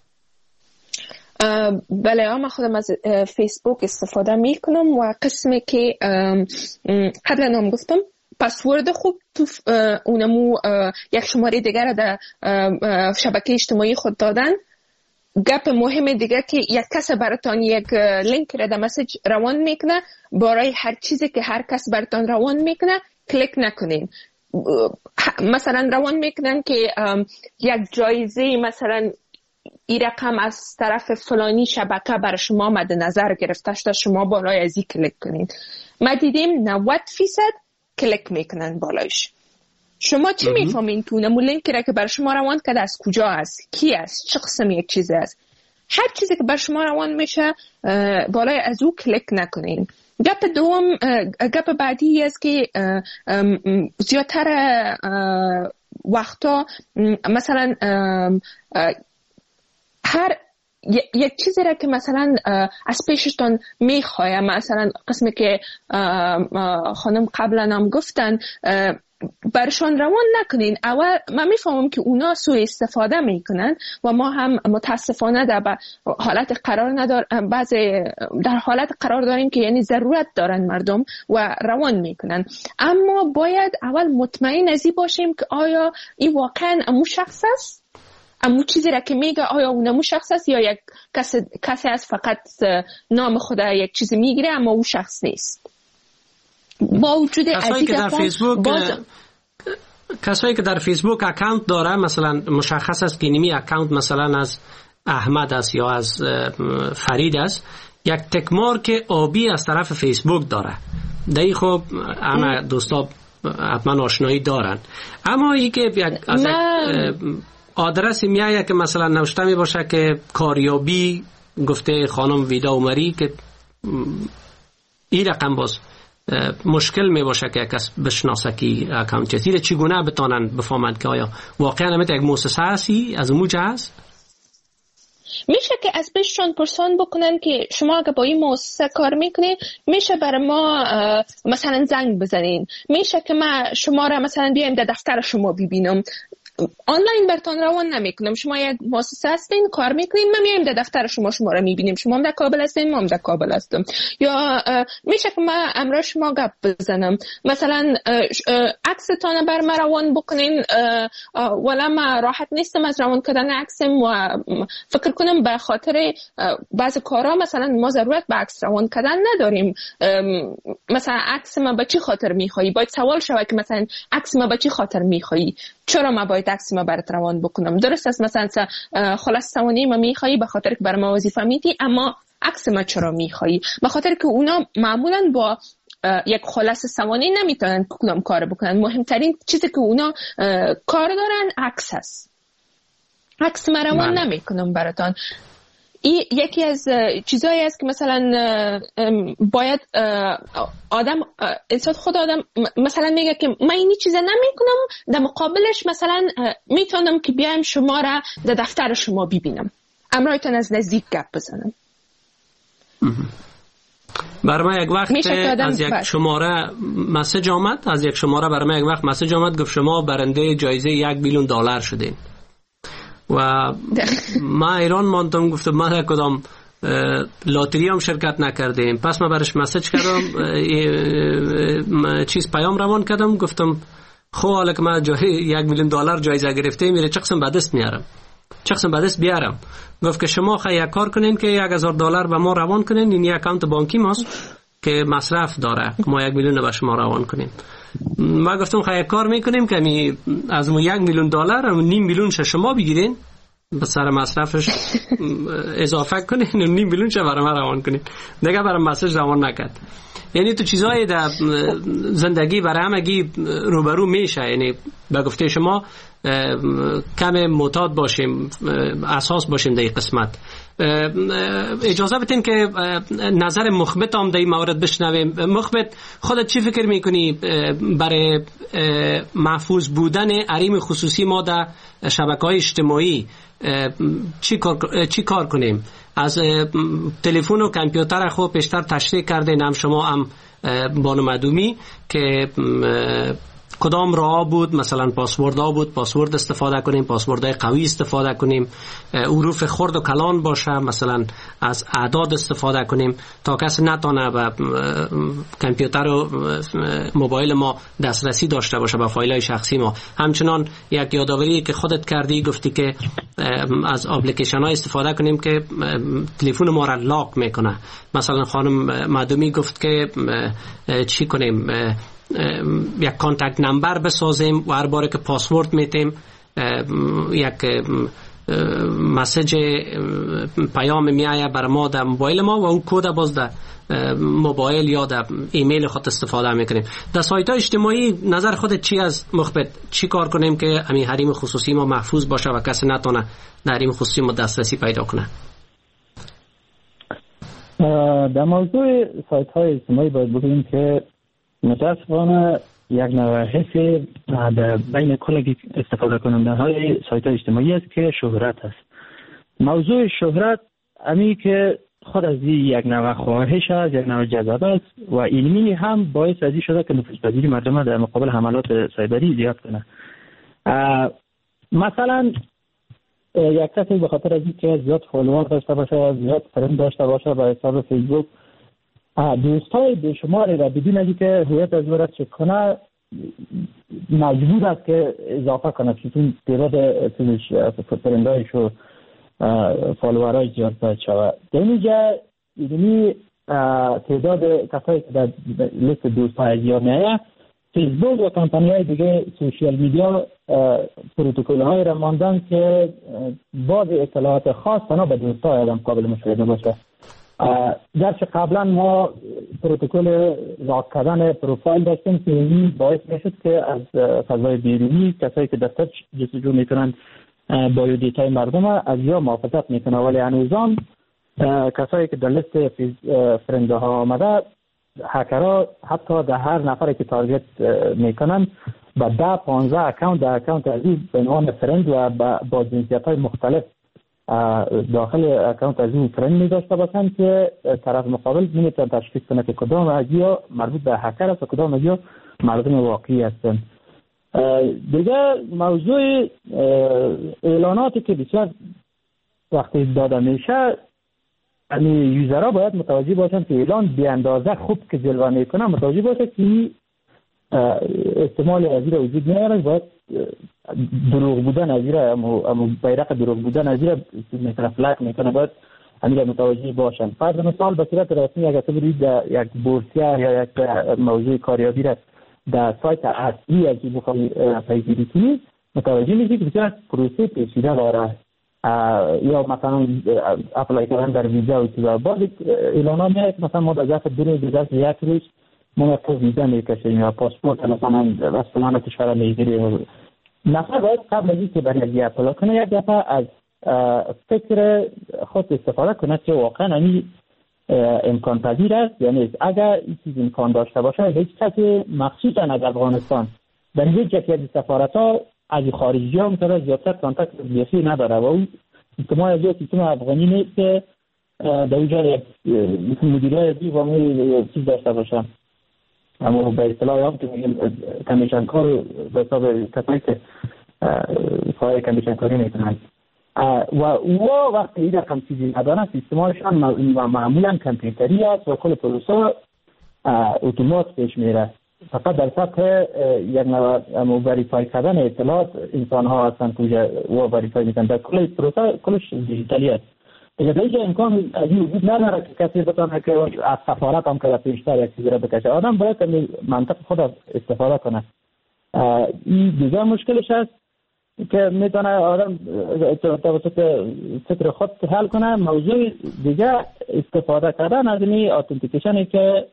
بله، من خودم از فیسبوک استفاده میکنم و قسمی که قبلا هم گفتم پسورد خوب تو اونمو یک شماره دیگر در شبکه اجتماعی خود دادن. گپ مهم دیگه که یک کس براتان یک لینک را در مسیج روان میکنه، برای هر چیزی که هر کس براتان روان میکنه کلیک نکنین. مثلا روان میکنن که یک جایزه، مثلا این رقم از طرف فلانی شبکه برای شما مد نظر گرفته شده، شما بالای از این کلیک کنین. ما دیدیم نود فیصد کلیک میکنن بالایش. شما چی میفهمین تو اون لینکی را که بر شما روان کرده از کجا است، کی است، چه قسم یک چیز است؟ هر چیزی که بر شما روان میشه بالای از او کلیک نکنین. گپ دوم، گپ بعدی است که زیادتر وقتا مثلا هر یک چیزی را که مثلا از پیشتون میخواه، مثلا قسمی که خانم قبلا هم گفتن برشان روان نکنین. اول من میفهمم که اونا سوء استفاده میکنن و ما هم متاسفانه در حالت قرار ندار بعضی در حالت قرار داریم که یعنی ضرورت دارن مردم و روان میکنن. اما باید اول مطمئن ازی باشیم که آیا این واقعا امو شخص است، امو چیزی را که میگه آیا اون امو شخص است یا یک کسی کسی از فقط نام خود یک چیزی میگیره اما او شخص نیست. با وجود
کسایی که در فیسبوک باز... کسایی که در فیسبوک اکانت داره، مثلا مشخص است که نیمی اکانت مثلا از احمد است یا از فرید است، یک تکمار که آبی از طرف فیسبوک داره. دایی خب همه دوستا حتما آشنایی دارن. اما ای که از آدرسی میایه که مثلا نوشته می باشه که کاریابی گفته خانم ویدا عمری، که این رقم باز مشکل می باشه که کس بشناسه که اکانت چیه. چگونه بتانن بفهمند که آیا واقعا همه یک مؤسسه هستی از موجه هست؟
میشه که از بهشون پرسان بکنن که شما اگه با این مؤسسه کار میکنین میشه برای ما مثلا زنگ بزنین، میشه که ما شما را مثلا بیایم در دفتر شما ببینم. آنلاین برتون روان نمیکنم. شما یک مؤسسه هستین کار میکنین، ما میایم در دفتر شما شما را میبینیم. شما هم در کابل هستین، ما هم در کابل هستم. یا میشه که ما امروز شما گپ بزنم، مثلا عکستان بر ما روان بکنین، ولی ما راحت نیستم از روان کردن عکسم و فکر کنم به خاطر بعض کارا مثلا ما ضرورت به عکس روان کردن نداریم. مثلا عکس ما به چی خاطر میخوایی؟ باید سوال شود که مثلا عکس ما به چی خاطر میخوایی؟ چرا ما باید عکس ما برات روان بکنم؟ درست است مثلا خلاص سوانی ما میخوایی به خاطر که برای ما وظیفه میدی، اما عکس ما چرا میخوایی؟ به خاطر که اونا معمولا با یک خلاص سوانی نمیتونن کدام کار بکنن. مهمترین چیزی که اونا کار دارن عکس است. عکس ما روان نمیکنم براتون. این یکی از چیزایی است که مثلا باید آدم انسان خود آدم مثلا میگه که من این چیزا نمیکنم، در مقابلش مثلا میتونم که بیایم شما را در دفتر شما ببینم، امرایتون از نزدیک گپ بزنم.
برای من یک وقت از یک شماره مسیج آمد، از یک شماره برای من یک وقت مسیج آمد گفت شما برنده جایزه یک میلیون دلار شدین و ما ایران ماندم. گفتم من کدام لاتری هم شرکت نکردیم. پس من برش مسیج کردم، چیز پیام روان کردم، گفتم خب حالا که من جای یک میلیون دلار جایزه گرفته میره چه قسم به دست میارم، چه قسم به دست بیارم. گفت که شما خیلی یک کار کنین که یک هزار دلار به ما روان کنین، این یک اکانت بانکی ماست که مصرف داره، ما یک میلیون به شما روان کنیم. ما گفتم خیلی کار میکنیم که از ما یک میلیون دلار نیم میلیون شما بگیرین به سر مصرفش اضافه کنین و نیم میلیون چه برای من روان کنین. دیگه برای مسیج روان نکرد. یعنی تو چیزای در زندگی برای همگی روبرو میشه. یعنی به گفته شما کم معتاد باشیم، اساس باشیم در این قسمت. اجازه بدین که نظر مخبت هم در این مورد بشنویم. مخبت، خودت چی فکر میکنی برای محفوظ بودن حریم خصوصی ما در شبکه‌های اجتماعی چی کار چی کار کنیم؟ از تلفن و کامپیوتر خود پیشتر تشریح کردین، هم شما هم بانو مدومی، که کدام راه بود؟ مثلا پاسورد ها بود، پاسورد استفاده کنیم، پاسورد های قوی استفاده کنیم، حروف خرد و کلان باشه، مثلا از اعداد استفاده کنیم تا کسی نتونه به کامپیوتر و موبایل ما دسترسی داشته باشه به فایل های شخصی ما. همچنان یک یادآوری که خودت کردی، گفتی که از اپلیکیشن های استفاده کنیم که تلفن ما را لاک میکنه. مثلا خانم مدومی گفت که چی کنیم؟ یک کانتکت نمبر بسازیم و هر باره که پاسورد میتیم یک مسیج پیام میایه بر ما در موبایل ما و اون کد باز در موبایل یا در ایمیل خود استفاده میکنیم. در سایت های اجتماعی نظر خودت چی از مخبت؟ چی کار کنیم که همین حریم خصوصی ما محفوظ باشه و کسی نتونه در حریم خصوصی ما دسترسی پیدا کنه؟
در موضوع سایت های اجتماعی باید بگوییم که متاسفانه یک نوع حسی بین کل استفاده کننده های سایت های اجتماعی است که شهرت است. موضوع شهرت امی که خود از یک نوع خواهش است، یک نوع جذبه است و علمی هم باعث ازی شده که نفوذپذیری مردم در مقابل حملات سایبری زیاد کنه. مثلا یک کسی به خاطر از اینکه زیاد فالوور داشته باشه، زیاد فرند داشته باشه به حساب فیسبوک، دوستای بیشماری را بدون از اینکه هویت از ورد چک کنه مجبور است که اضافه کنه، چون تعداد فرندایش و فالوورای زیاد باید شود. در اینجا یعنی تعداد کسایی که در لیست دوستای زیاد میایه، فیسبوک و کمپانی های دیگه سوشیال میدیا پروتکل های را ماندن که بعض اطلاعات خاص تنها به دوستای آدم قابل مشاهده باشه. گرچه قبلا ما پروتکل لاک کردن پروفایل داشتیم که این باعث میشد که از فضای بیرونی کسایی که در سرچ جستجو میکنن بایو دیتای مردم از یا محافظت میکنه، ولی هنوزان کسایی که در لیست فرنده ها آمده، هکرها حتی در هر نفری که تارگت میکنن با ده پانزده اکاونت در اکاونت ازی به عنوان فرند و با جنسیت های مختلف داخل اکاونت از این فرند می داشته باشن که طرف مقابل نمیتونه تشخیص کنه که کدام از یا مربوط به هکر است و کدام از یا مردم واقعی هستن. دیگه موضوع اعلاناتی که بسیار وقتی داده میشه، یعنی یوزرها باید متوجه باشن که اعلان بی اندازه خوب که جلوه میکنه متوجه باشه که احتمال از این وجود نیاره، باید دروغ بودن از این اما بیرق دروغ بودن از این میکنه فلک میکنه، باید همین متوجه باشن. فرض مثال به صورت رسمی اگر برید یک بورسیه یا یک موضوع کاریابی را در سایت اصلی از این بخوای پیگیری کنی، متوجه میشی که بسیار پروسه پیچیده داره، یا مثلا اپلای کردن در ویزا و چیزا. بعض اعلانا میاد مثلا ما در ظرف دو روز در یک روز ما تو ویزا میکشیم یا پاسپورت مثلا رسما کشور میگیریم. نفر باید قبل از اینکه برای یک اپلای کنه یک دفعه از فکر خود استفاده کنه که واقعا این امکان پذیر است یا نیست. اگر این چیز امکان داشته باشه، هیچ کسی مخصوصا از افغانستان در هیچ یکی از سفارت‌ها از خارجی ها مثلا زیادتر کانتکت بیخی نداره و اون اجتماع از یک سیستم افغانی نیست که در اونجا یک مدیره ازی و همون چیز داشته باشن. اما به اصطلاح هم که میگیم کمیشن کار به حساب کسایی که کار کمیشن کاری میکنن. و او وقتی این رقم چیزی ندارن سیستمایشان معمولا کامپیوتری است و کل پروسه اتومات پیش میره. فقط در سطح یک نوع وریفای کردن اطلاعات انسان ها هستن که او وریفای میکنن. در کل پروسه کلش دیجیتالی است. اگر اینجا امکان از این وجود نداره که کسی بتونه که از سفارت هم که پیشتر یک چیزی را بکشه. آدم باید که منطق خود استفاده کنه. این دیگه مشکلش هست که میتونه آدم توسط فکر خود حل کنه. موضوع دیگه استفاده کردن از این اتنتیکیشنی که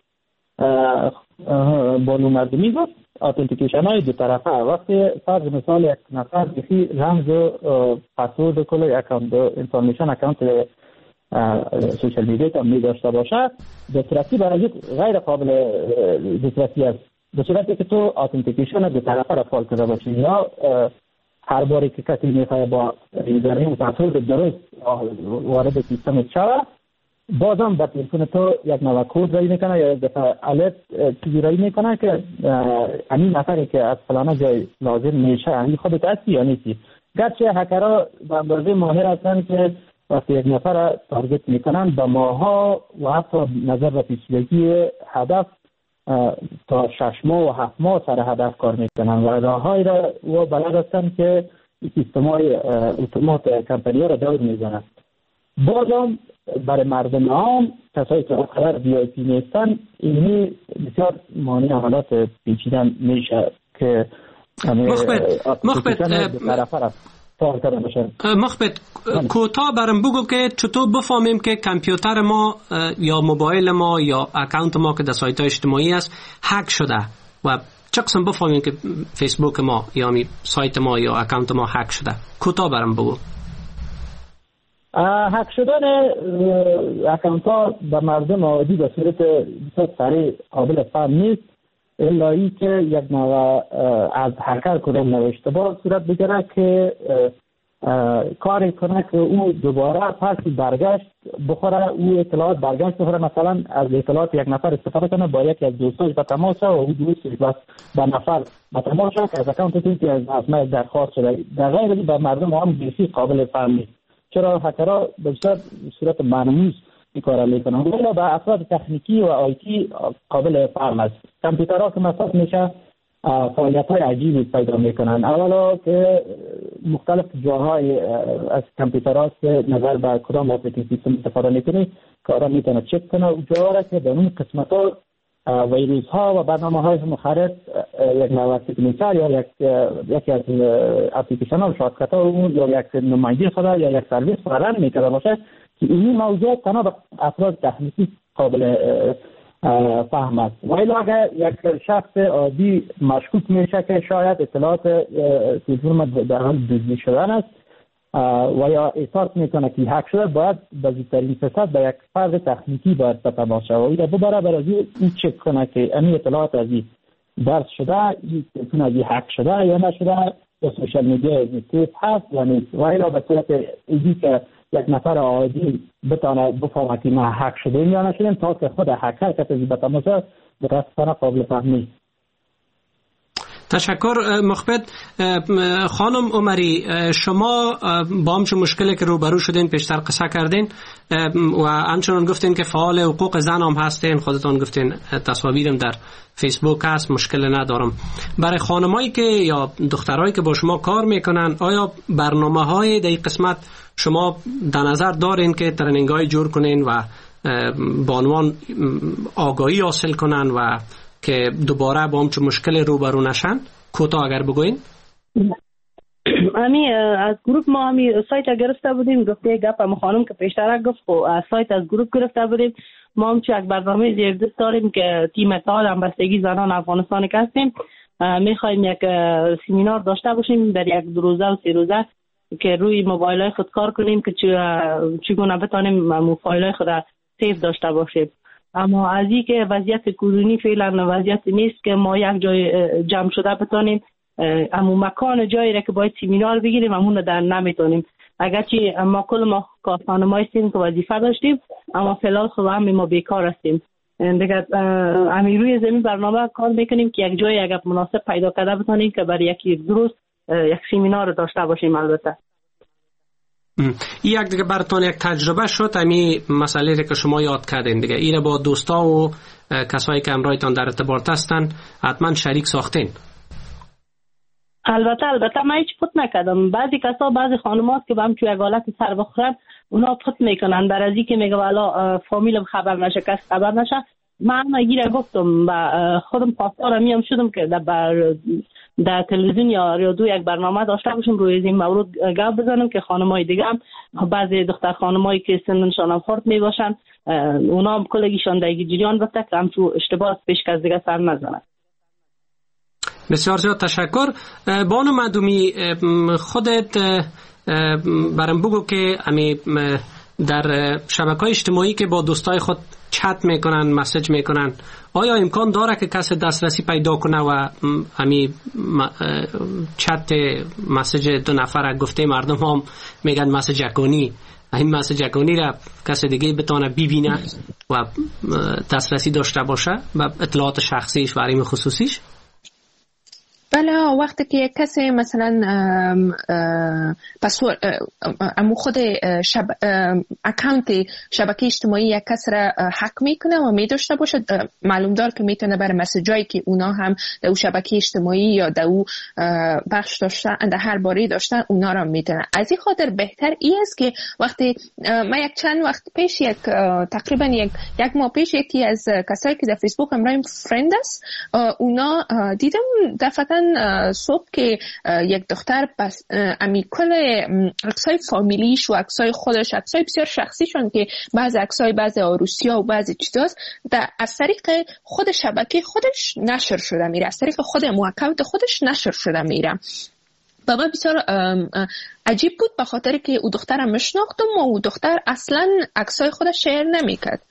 بانو مردمی گفت، اتنتیکیشن های دو طرفه. وقتی فرض مثال یک نفر بخی رمز و پسورد کل اکانت انفورمیشن اکانت سوشل میدیا تا می داشته باشه، دسترسی برای غیر قابل دسترسی است. به صورتی که تو اتنتیکیشن دو طرفه را فعال کرده باشی یا هر باری که کسی میخواد با یوزرنیم و پسورد درست وارد سیستم شود، بازم با تلفن تو یک نوع کد رای میکنه یا یک دفعه الرت چیزی رای میکنه که همین نفری که از فلانه جای لازم میشه همین خودت هستی یا نیستی. گرچه هکرها به اندازه ماهر هستن که وقتی یک نفر را تارگت میکنن به ماها و حتی نظر به پیچیدگی هدف تا شش ماه و هفت ماه سر هدف کار میکنن و راههایی را و بلد هستن که سیستم های اتومات کمپنی ها را دور میزنن. بازم برای مردم عام کسایی که خبر وی آی پی نیستن اینی بسیار مانع عملات پیچیدن میشه که
مخبت مخبت مخبت کوتاه برام بگو که چطور بفهمیم که کامپیوتر ما یا موبایل ما یا اکانت ما که در سایت های اجتماعی است هک شده و چه قسم بفهمیم که فیسبوک ما یا سایت ما یا اکانت ما هک شده؟ کوتاه برام بگو.
هک شدن اکانت ها به مردم عادی به صورت بسیار سریع قابل فهم نیست الا ای که یک نوع از هکر کدام نوع اشتباه صورت بگیره که کاری کنه که او دوباره پس برگشت بخوره، او اطلاعات برگشت بخوره. مثلا از اطلاعات یک نفر استفاده کنه با یکی از دوستاش به تماس و او دوستش بس به نفر به تماس که از اکانت که از اسماء درخواست شده. در غیر به مردم هم بیشی قابل فهم نیست. چرا هکرها به صورت مانوس این کار را میکنن ولی به افراد تکنیکی و آیتی قابل فهم است. کامپیوترها که مصرف میشه فعالیت های عجیبی پیدا میکنن. اولا که مختلف جاهای از کامپیوترها که نظر به کدام اپراتینگ سیستم استفاده میکنی کارا میتونه چک کنه و جاها که در اون قسمت ها ویروس ها و برنامه های مخرب یک نوع سیگنیچر یا یک یکی از اپلیکیشن ها و شارتکت ها یا یک نمایندی خود یا یک سرویس رن میکنه باشه که این موضوعات تنها به افراد تکنیکی قابل فهم است. ولی اگر یک شخص عادی مشکوک میشه که شاید اطلاعات تلفن در حال دزدی شدن است و یا احساس میکنه که هک شده، باید به زودترین فرصت به یک فرد تکنیکی باید به تماس شود و این ببره برای این چک کنه که این اطلاعات از این درس شده، این تلفن از این هک شده یا نشده، یا سوشل میدیا از این تیپ هست یا نیست. و اینا به صورت ایدی که یک نفر عادی بتانه بفهمه که ما هک شدیم یا نشدیم تا که خود هکر که تزی به تماس متاسفانه قابل فهم نیست.
تشکر مخبت. خانم عمری، شما با همچون مشکلی که روبرو شدین پیشتر قصه کردین و همچنان گفتین که فعال حقوق زن هم هستین، خودتون گفتین تصاویرم در فیسبوک هست، مشکل ندارم. برای خانمایی که یا دخترایی که با شما کار میکنن آیا برنامه های در قسمت شما در نظر دارین که ترنینگ های جور کنین و با عنوان آگاهی حاصل کنن و که دوباره با همچون مشکل روبرو نشن؟ کوتاه اگر بگوین.
امی از گروپ ما امی سایت گرفته بودیم، گفته گپ هم خانم که پیشتر گفت و از سایت از گروپ گرفته بودیم. ما هم چه یک برنامه زیردست داریم که تیم اتحاد همبستگی زنان افغانستان که هستیم میخوایم یک سمینار داشته باشیم در یک دو روزه و سه روزه که روی موبایل های خود کار کنیم که چگونه بتانیم موبایل های خود سیف داشته باشیم. اما از این که وضعیت کرونی فعلا وضعیت نیست که ما یک جای جمع شده بتانیم، اما مکان جایی را که باید سمینار بگیریم همون در نمیتونیم. اگرچه ما کل ما خانم‌های هستیم که وظیفه داشتیم اما فعلا خب هم ما بیکار هستیم. دیگه همین روی زمین برنامه کار میکنیم که یک جای اگر مناسب پیدا کرده بتانیم که برای یکی درست یک سمینار داشته باشیم. البته
این یک دیگه براتون یک تجربه شد امی مسئله که شما یاد کردین دیگه، این با دوستا و کسایی که همراهتان در ارتباط هستن حتما شریک ساختین.
البته البته من هیچ پوت نکردم. بعضی کسا بعضی خانم‌ها که به هم توی یک حالت سر بخورن اونا پوت میکنن در ازی که میگه والا فامیلم خبر نشه، کس خبر نشه. من گیره گفتم و خودم پاسدار میم شدم که در در تلویزیون یا رادیو یک برنامه داشته باشم روی این موضوع گپ بزنم که خانمای دیگه هم بعضی دختر خانمایی که سنشان هم خرد می باشن اونا هم کلگیشان در جریان بسته که همچون اشتباه پیش که از دیگه سر نزنن.
بسیار زیاد تشکر. بانو مدومی، خودت برام بگو که امی در شبکه‌های اجتماعی که با دوستای خود چت میکنن، مسیج میکنن، آیا امکان داره که کسی دسترسی پیدا کنه و امی چت مسیج دو نفر گفته مردم هم میگن مسیج اکونی، این مسیج اکونی را کسی دیگه بتونه ببینه و دسترسی داشته باشه و اطلاعات شخصیش و حریم خصوصیش؟
بله، وقتی که کسی مثلا پسورد امو خود شب اکانت شبکه اجتماعی یک کس را هک میکنه و میداشته باشه، معلوم دار که میتونه برای مسیجایی که اونا هم در او شبکه اجتماعی یا در او بخش داشتن در هر باره داشتن اونا را میتونه. از این خاطر بهتر این است که وقتی من یک چند وقت پیش یک تقریبا یک یک ماه پیش یکی از کسایی که در فیسبوک همراهم فرند است اونا دیدم دفعتا صبح که یک دختر بس امی کل عکسای فامیلیش و عکسای خودش، عکسای بسیار شخصیشون که بعضی عکسای بعضی عروسی‌ها و بعضی چیزاست در از طریق خود شبکه خودش نشر شده میره، از طریق خود مو اکانت خودش نشر شده میره. و من بسیار عجیب بود به خاطر که او دخترم مشناختم و او دختر اصلا عکسای خودش شیر نمیکرد.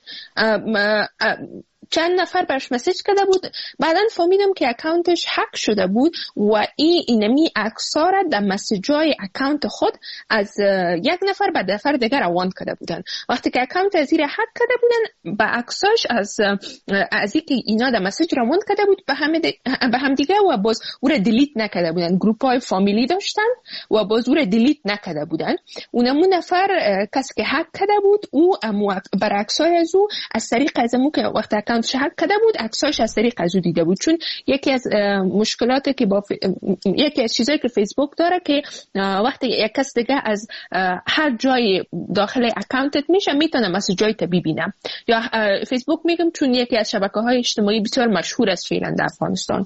چند نفر برش مسیج کرده بود، بعدن فهمیدم که اکانتش هک شده بود و این اینمی عکس‌ها را در مسیجای اکانت خود از یک نفر به نفر دیگر روان کرده بودن. وقتی که اکانت از این هک کرده بودن به عکساش از از اینکه اینا در مسیج روان کرده بود به هم به هم دیگه و باز او را دیلیت نکرده بودن. گروپ‌های فامیلی داشتن و باز او را دیلیت نکرده بودن. اونمون نفر کسی که هک کرده بود او بر عکسای از او از طریق از مو که وقتی اکانتش هک کرده بود عکساش از طریق از او دیده بود. چون یکی از مشکلاتی که با ف... یکی از چیزایی که فیسبوک داره که وقتی یک کس دیگه از هر جای داخل اکانتت میشه میتونه مسیجای تو ببینه. یا فیسبوک میگم چون یکی از شبکه‌های اجتماعی بسیار مشهور است فعلا در افغانستان،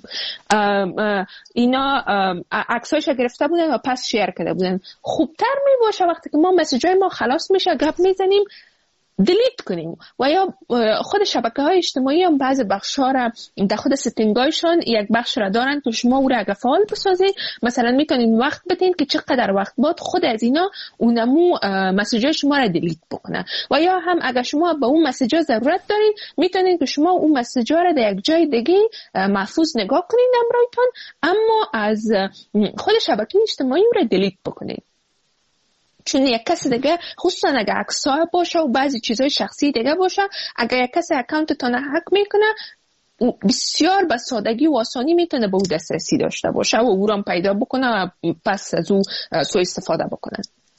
اینا عکساش گرفته بودن و پس شیر کرده بودن. خوبتر میباشه وقتی که ما مسیجای ما خلاص میشه گپ میزنیم دیلیت کنیم و یا خود شبکه‌های اجتماعی هم بعضی بخش‌ها را در خود ستینگایشان یک بخش را دارن که شما او را اگه فعال بسازید مثلا میتونین وقت بدین که چقدر وقت بعد خود از اینا اونمو مسیجای شما را دیلیت بکنه. و یا هم اگه شما به اون مسیجا ضرورت دارین میتونین که شما اون مسیجا را در یک جای دیگه محفوظ نگاه کنین امرایتان، اما از خود شبکه اجتماعی را دیلیت بکنین. چون یک کس دیگه خصوصا اگه عکس‌ها باشه و بعضی چیزای شخصی دیگه باشه، اگه یک کس اکانتتون هک میکنه بسیار به سادگی و آسانی میتونه به او دسترسی داشته باشه و او را پیدا بکنه و پس از او سوء استفاده بکنه.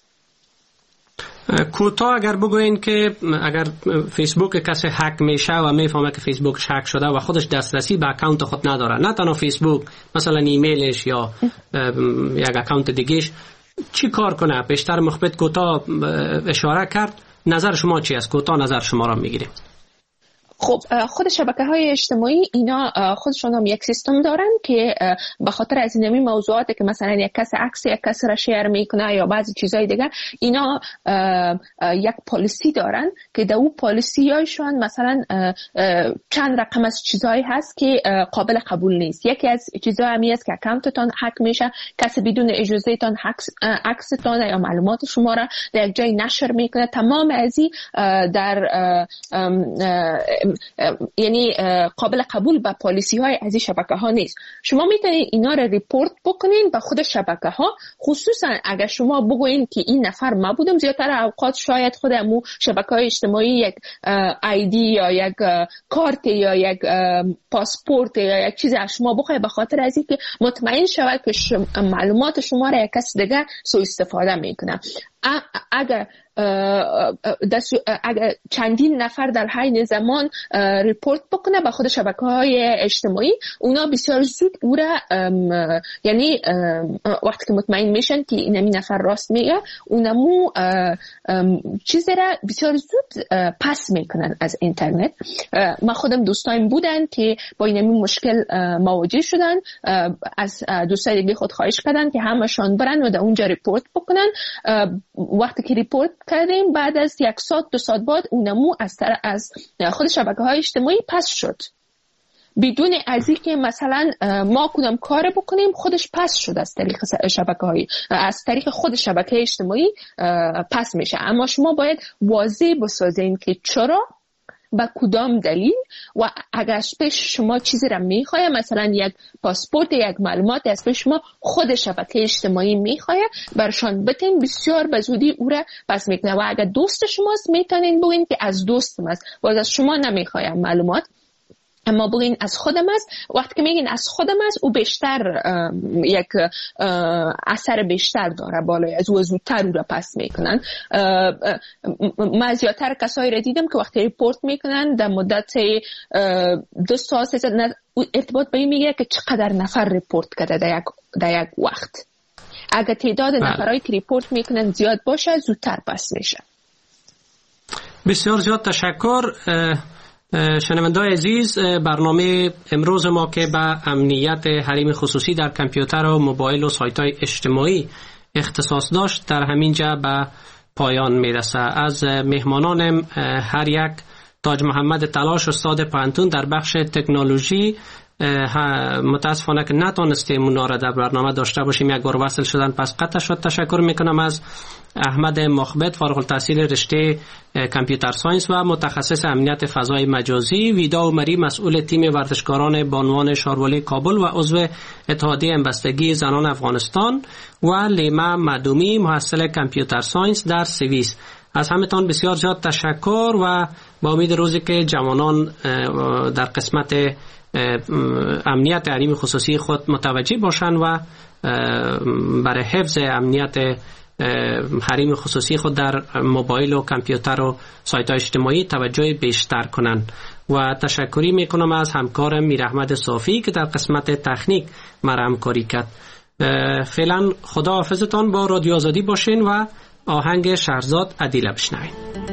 کوتاه اگر بگوین که اگر فیسبوک کسی هک میشه و میفهمه که فیسبوکش هک شده و خودش دسترسی به اکانت خود نداره، نه تنها فیسبوک، مثلا ایمیلش یا یک اکانت دیگهش، چی کار کنه؟ بیشتر مخبت کوتاه اشاره کرد. نظر شما چی است؟ کوتاه نظر شما را میگیریم.
خب خود شبکه‌های اجتماعی اینا خودشون هم یک سیستم دارن که به خاطر از اینمی موضوعاتی که مثلا یک کس عکس یک کس را شیر میکنه یا بعضی چیزای دیگه، اینا یک پالیسی دارن که در اون پالیسی‌هایشون مثلا چند رقم از چیزایی هست که قابل قبول نیست. یکی از چیزا همی است که اکانتتون هک میشه، کسی بدون اجازهتون عکستون یا معلومات شما را در یک جای نشر میکنه. تمام از این در یعنی قابل قبول به پالیسی های از این شبکه ها نیست. شما میتونید اینا رو ریپورت بکنین به خود شبکه ها، خصوصا اگر شما بگوین که این نفر ما بودم. زیادتر اوقات شاید خودمو شبکه های اجتماعی یک آیدی یا یک کارت یا یک پاسپورت یا یک چیز از شما بخواد به خاطر از اینکه مطمئن شود که معلومات شما را یک کس دیگه سوء استفاده میکنه. اگر اگر چندین نفر در حین زمان ریپورت بکنه به خود شبکه‌های اجتماعی، اونا بسیار زود او را یعنی وقتی که مطمئن میشن که این این نفر راست میگه، اونمو چیز را بسیار زود پس میکنن از اینترنت. من خودم دوستایم بودن که با این مشکل مواجه شدن، از دوستای دیگه خود خواهش کردن که همشان برن و در اونجا ریپورت بکنن. وقتی که ریپورت کردیم بعد از یک ساعت دو ساعت بعد اونمو از طرف از خود شبکه‌های اجتماعی پس شد، بدون از اینکه مثلا ما کدام کار بکنیم خودش پس شد از طریق شبکه‌های از طریق خود شبکه اجتماعی پس میشه. اما شما باید واضح بسازین که چرا با کدام دلیل، و اگر پیش شما چیزی را میخواه، مثلا یک پاسپورت، یک معلومات از پیش شما خود شبکه اجتماعی میخواه، برشان بتین بسیار بزودی او را پس میکنه. و اگر دوست شماست میتونین بگین که از دوستم است، باز از شما نمیخواه معلومات، اما بگین از خودم است. وقتی که میگین از خودم است، او بیشتر یک اثر بیشتر داره بالای از او، زودتر او را پس میکنن. من زیادتر کسایی را دیدم که وقتی ریپورت میکنن در مدت دو ساعت ارتباط به این میگه که چقدر نفر ریپورت کرده در یک, در یک وقت. اگر تعداد نفرایی که ریپورت میکنن زیاد باشه، زودتر پس میشه.
بسیار زیاد تشکر. شنونده‌های عزیز، برنامه امروز ما که به امنیت حریم خصوصی در کامپیوتر و موبایل و سایت‌های اجتماعی اختصاص داشت در همین جا به پایان میرسه. از مهمانان هر یک، تاج محمد تلاش استاد پانتون در بخش تکنولوژی، متاسفانه که نتونستیم اونا را در برنامه داشته باشیم، یک بار وصل شدن پس قطع شد. تشکر میکنم از احمد مخبت، فارغ التحصیل رشته کامپیوتر ساینس و متخصص امنیت فضای مجازی، ویدا عمری، مسئول تیم ورزشکاران بانوان شاروالی کابل و عضو اتحادیه همبستگی زنان افغانستان، و لیما مدومی، محصل کامپیوتر ساینس در سوئیس. از همتان بسیار زیاد تشکر و با امید روزی که جوانان در قسمت امنیت حریم خصوصی خود متوجه باشند و برای حفظ امنیت حریم خصوصی خود در موبایل و کامپیوتر و سایت های اجتماعی توجه بیشتر کنند. و تشکری میکنم از همکارم میر احمد صافی که در قسمت تکنیک مرا همکاری کرد. فعلا خدا حافظتان، با رادیو آزادی باشین و آهنگ شهرزاد عدیله بشنوین.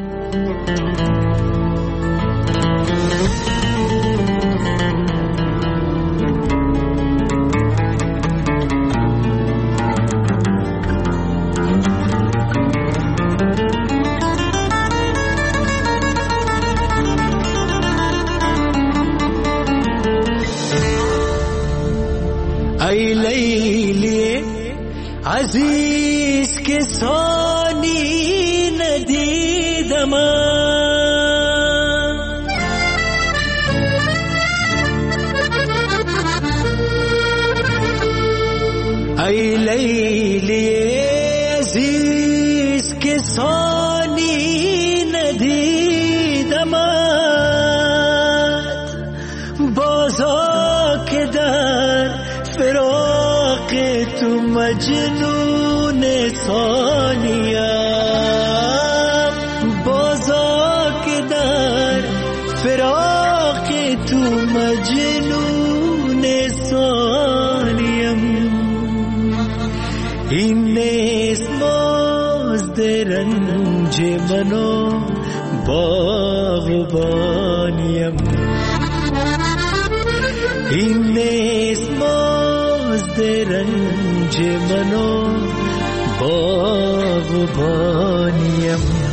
ای لیلی عزیز که ثانی ندیدم، ای لیلی عزیز که ثانی ندیدم، بازا که در فراق تو مجنون ثانیم، بازا که در فراق تو مجنون ثانیم. این نیست مزد رنج منو باغبانیم، این نیست مزد رنج منو باغبانیم.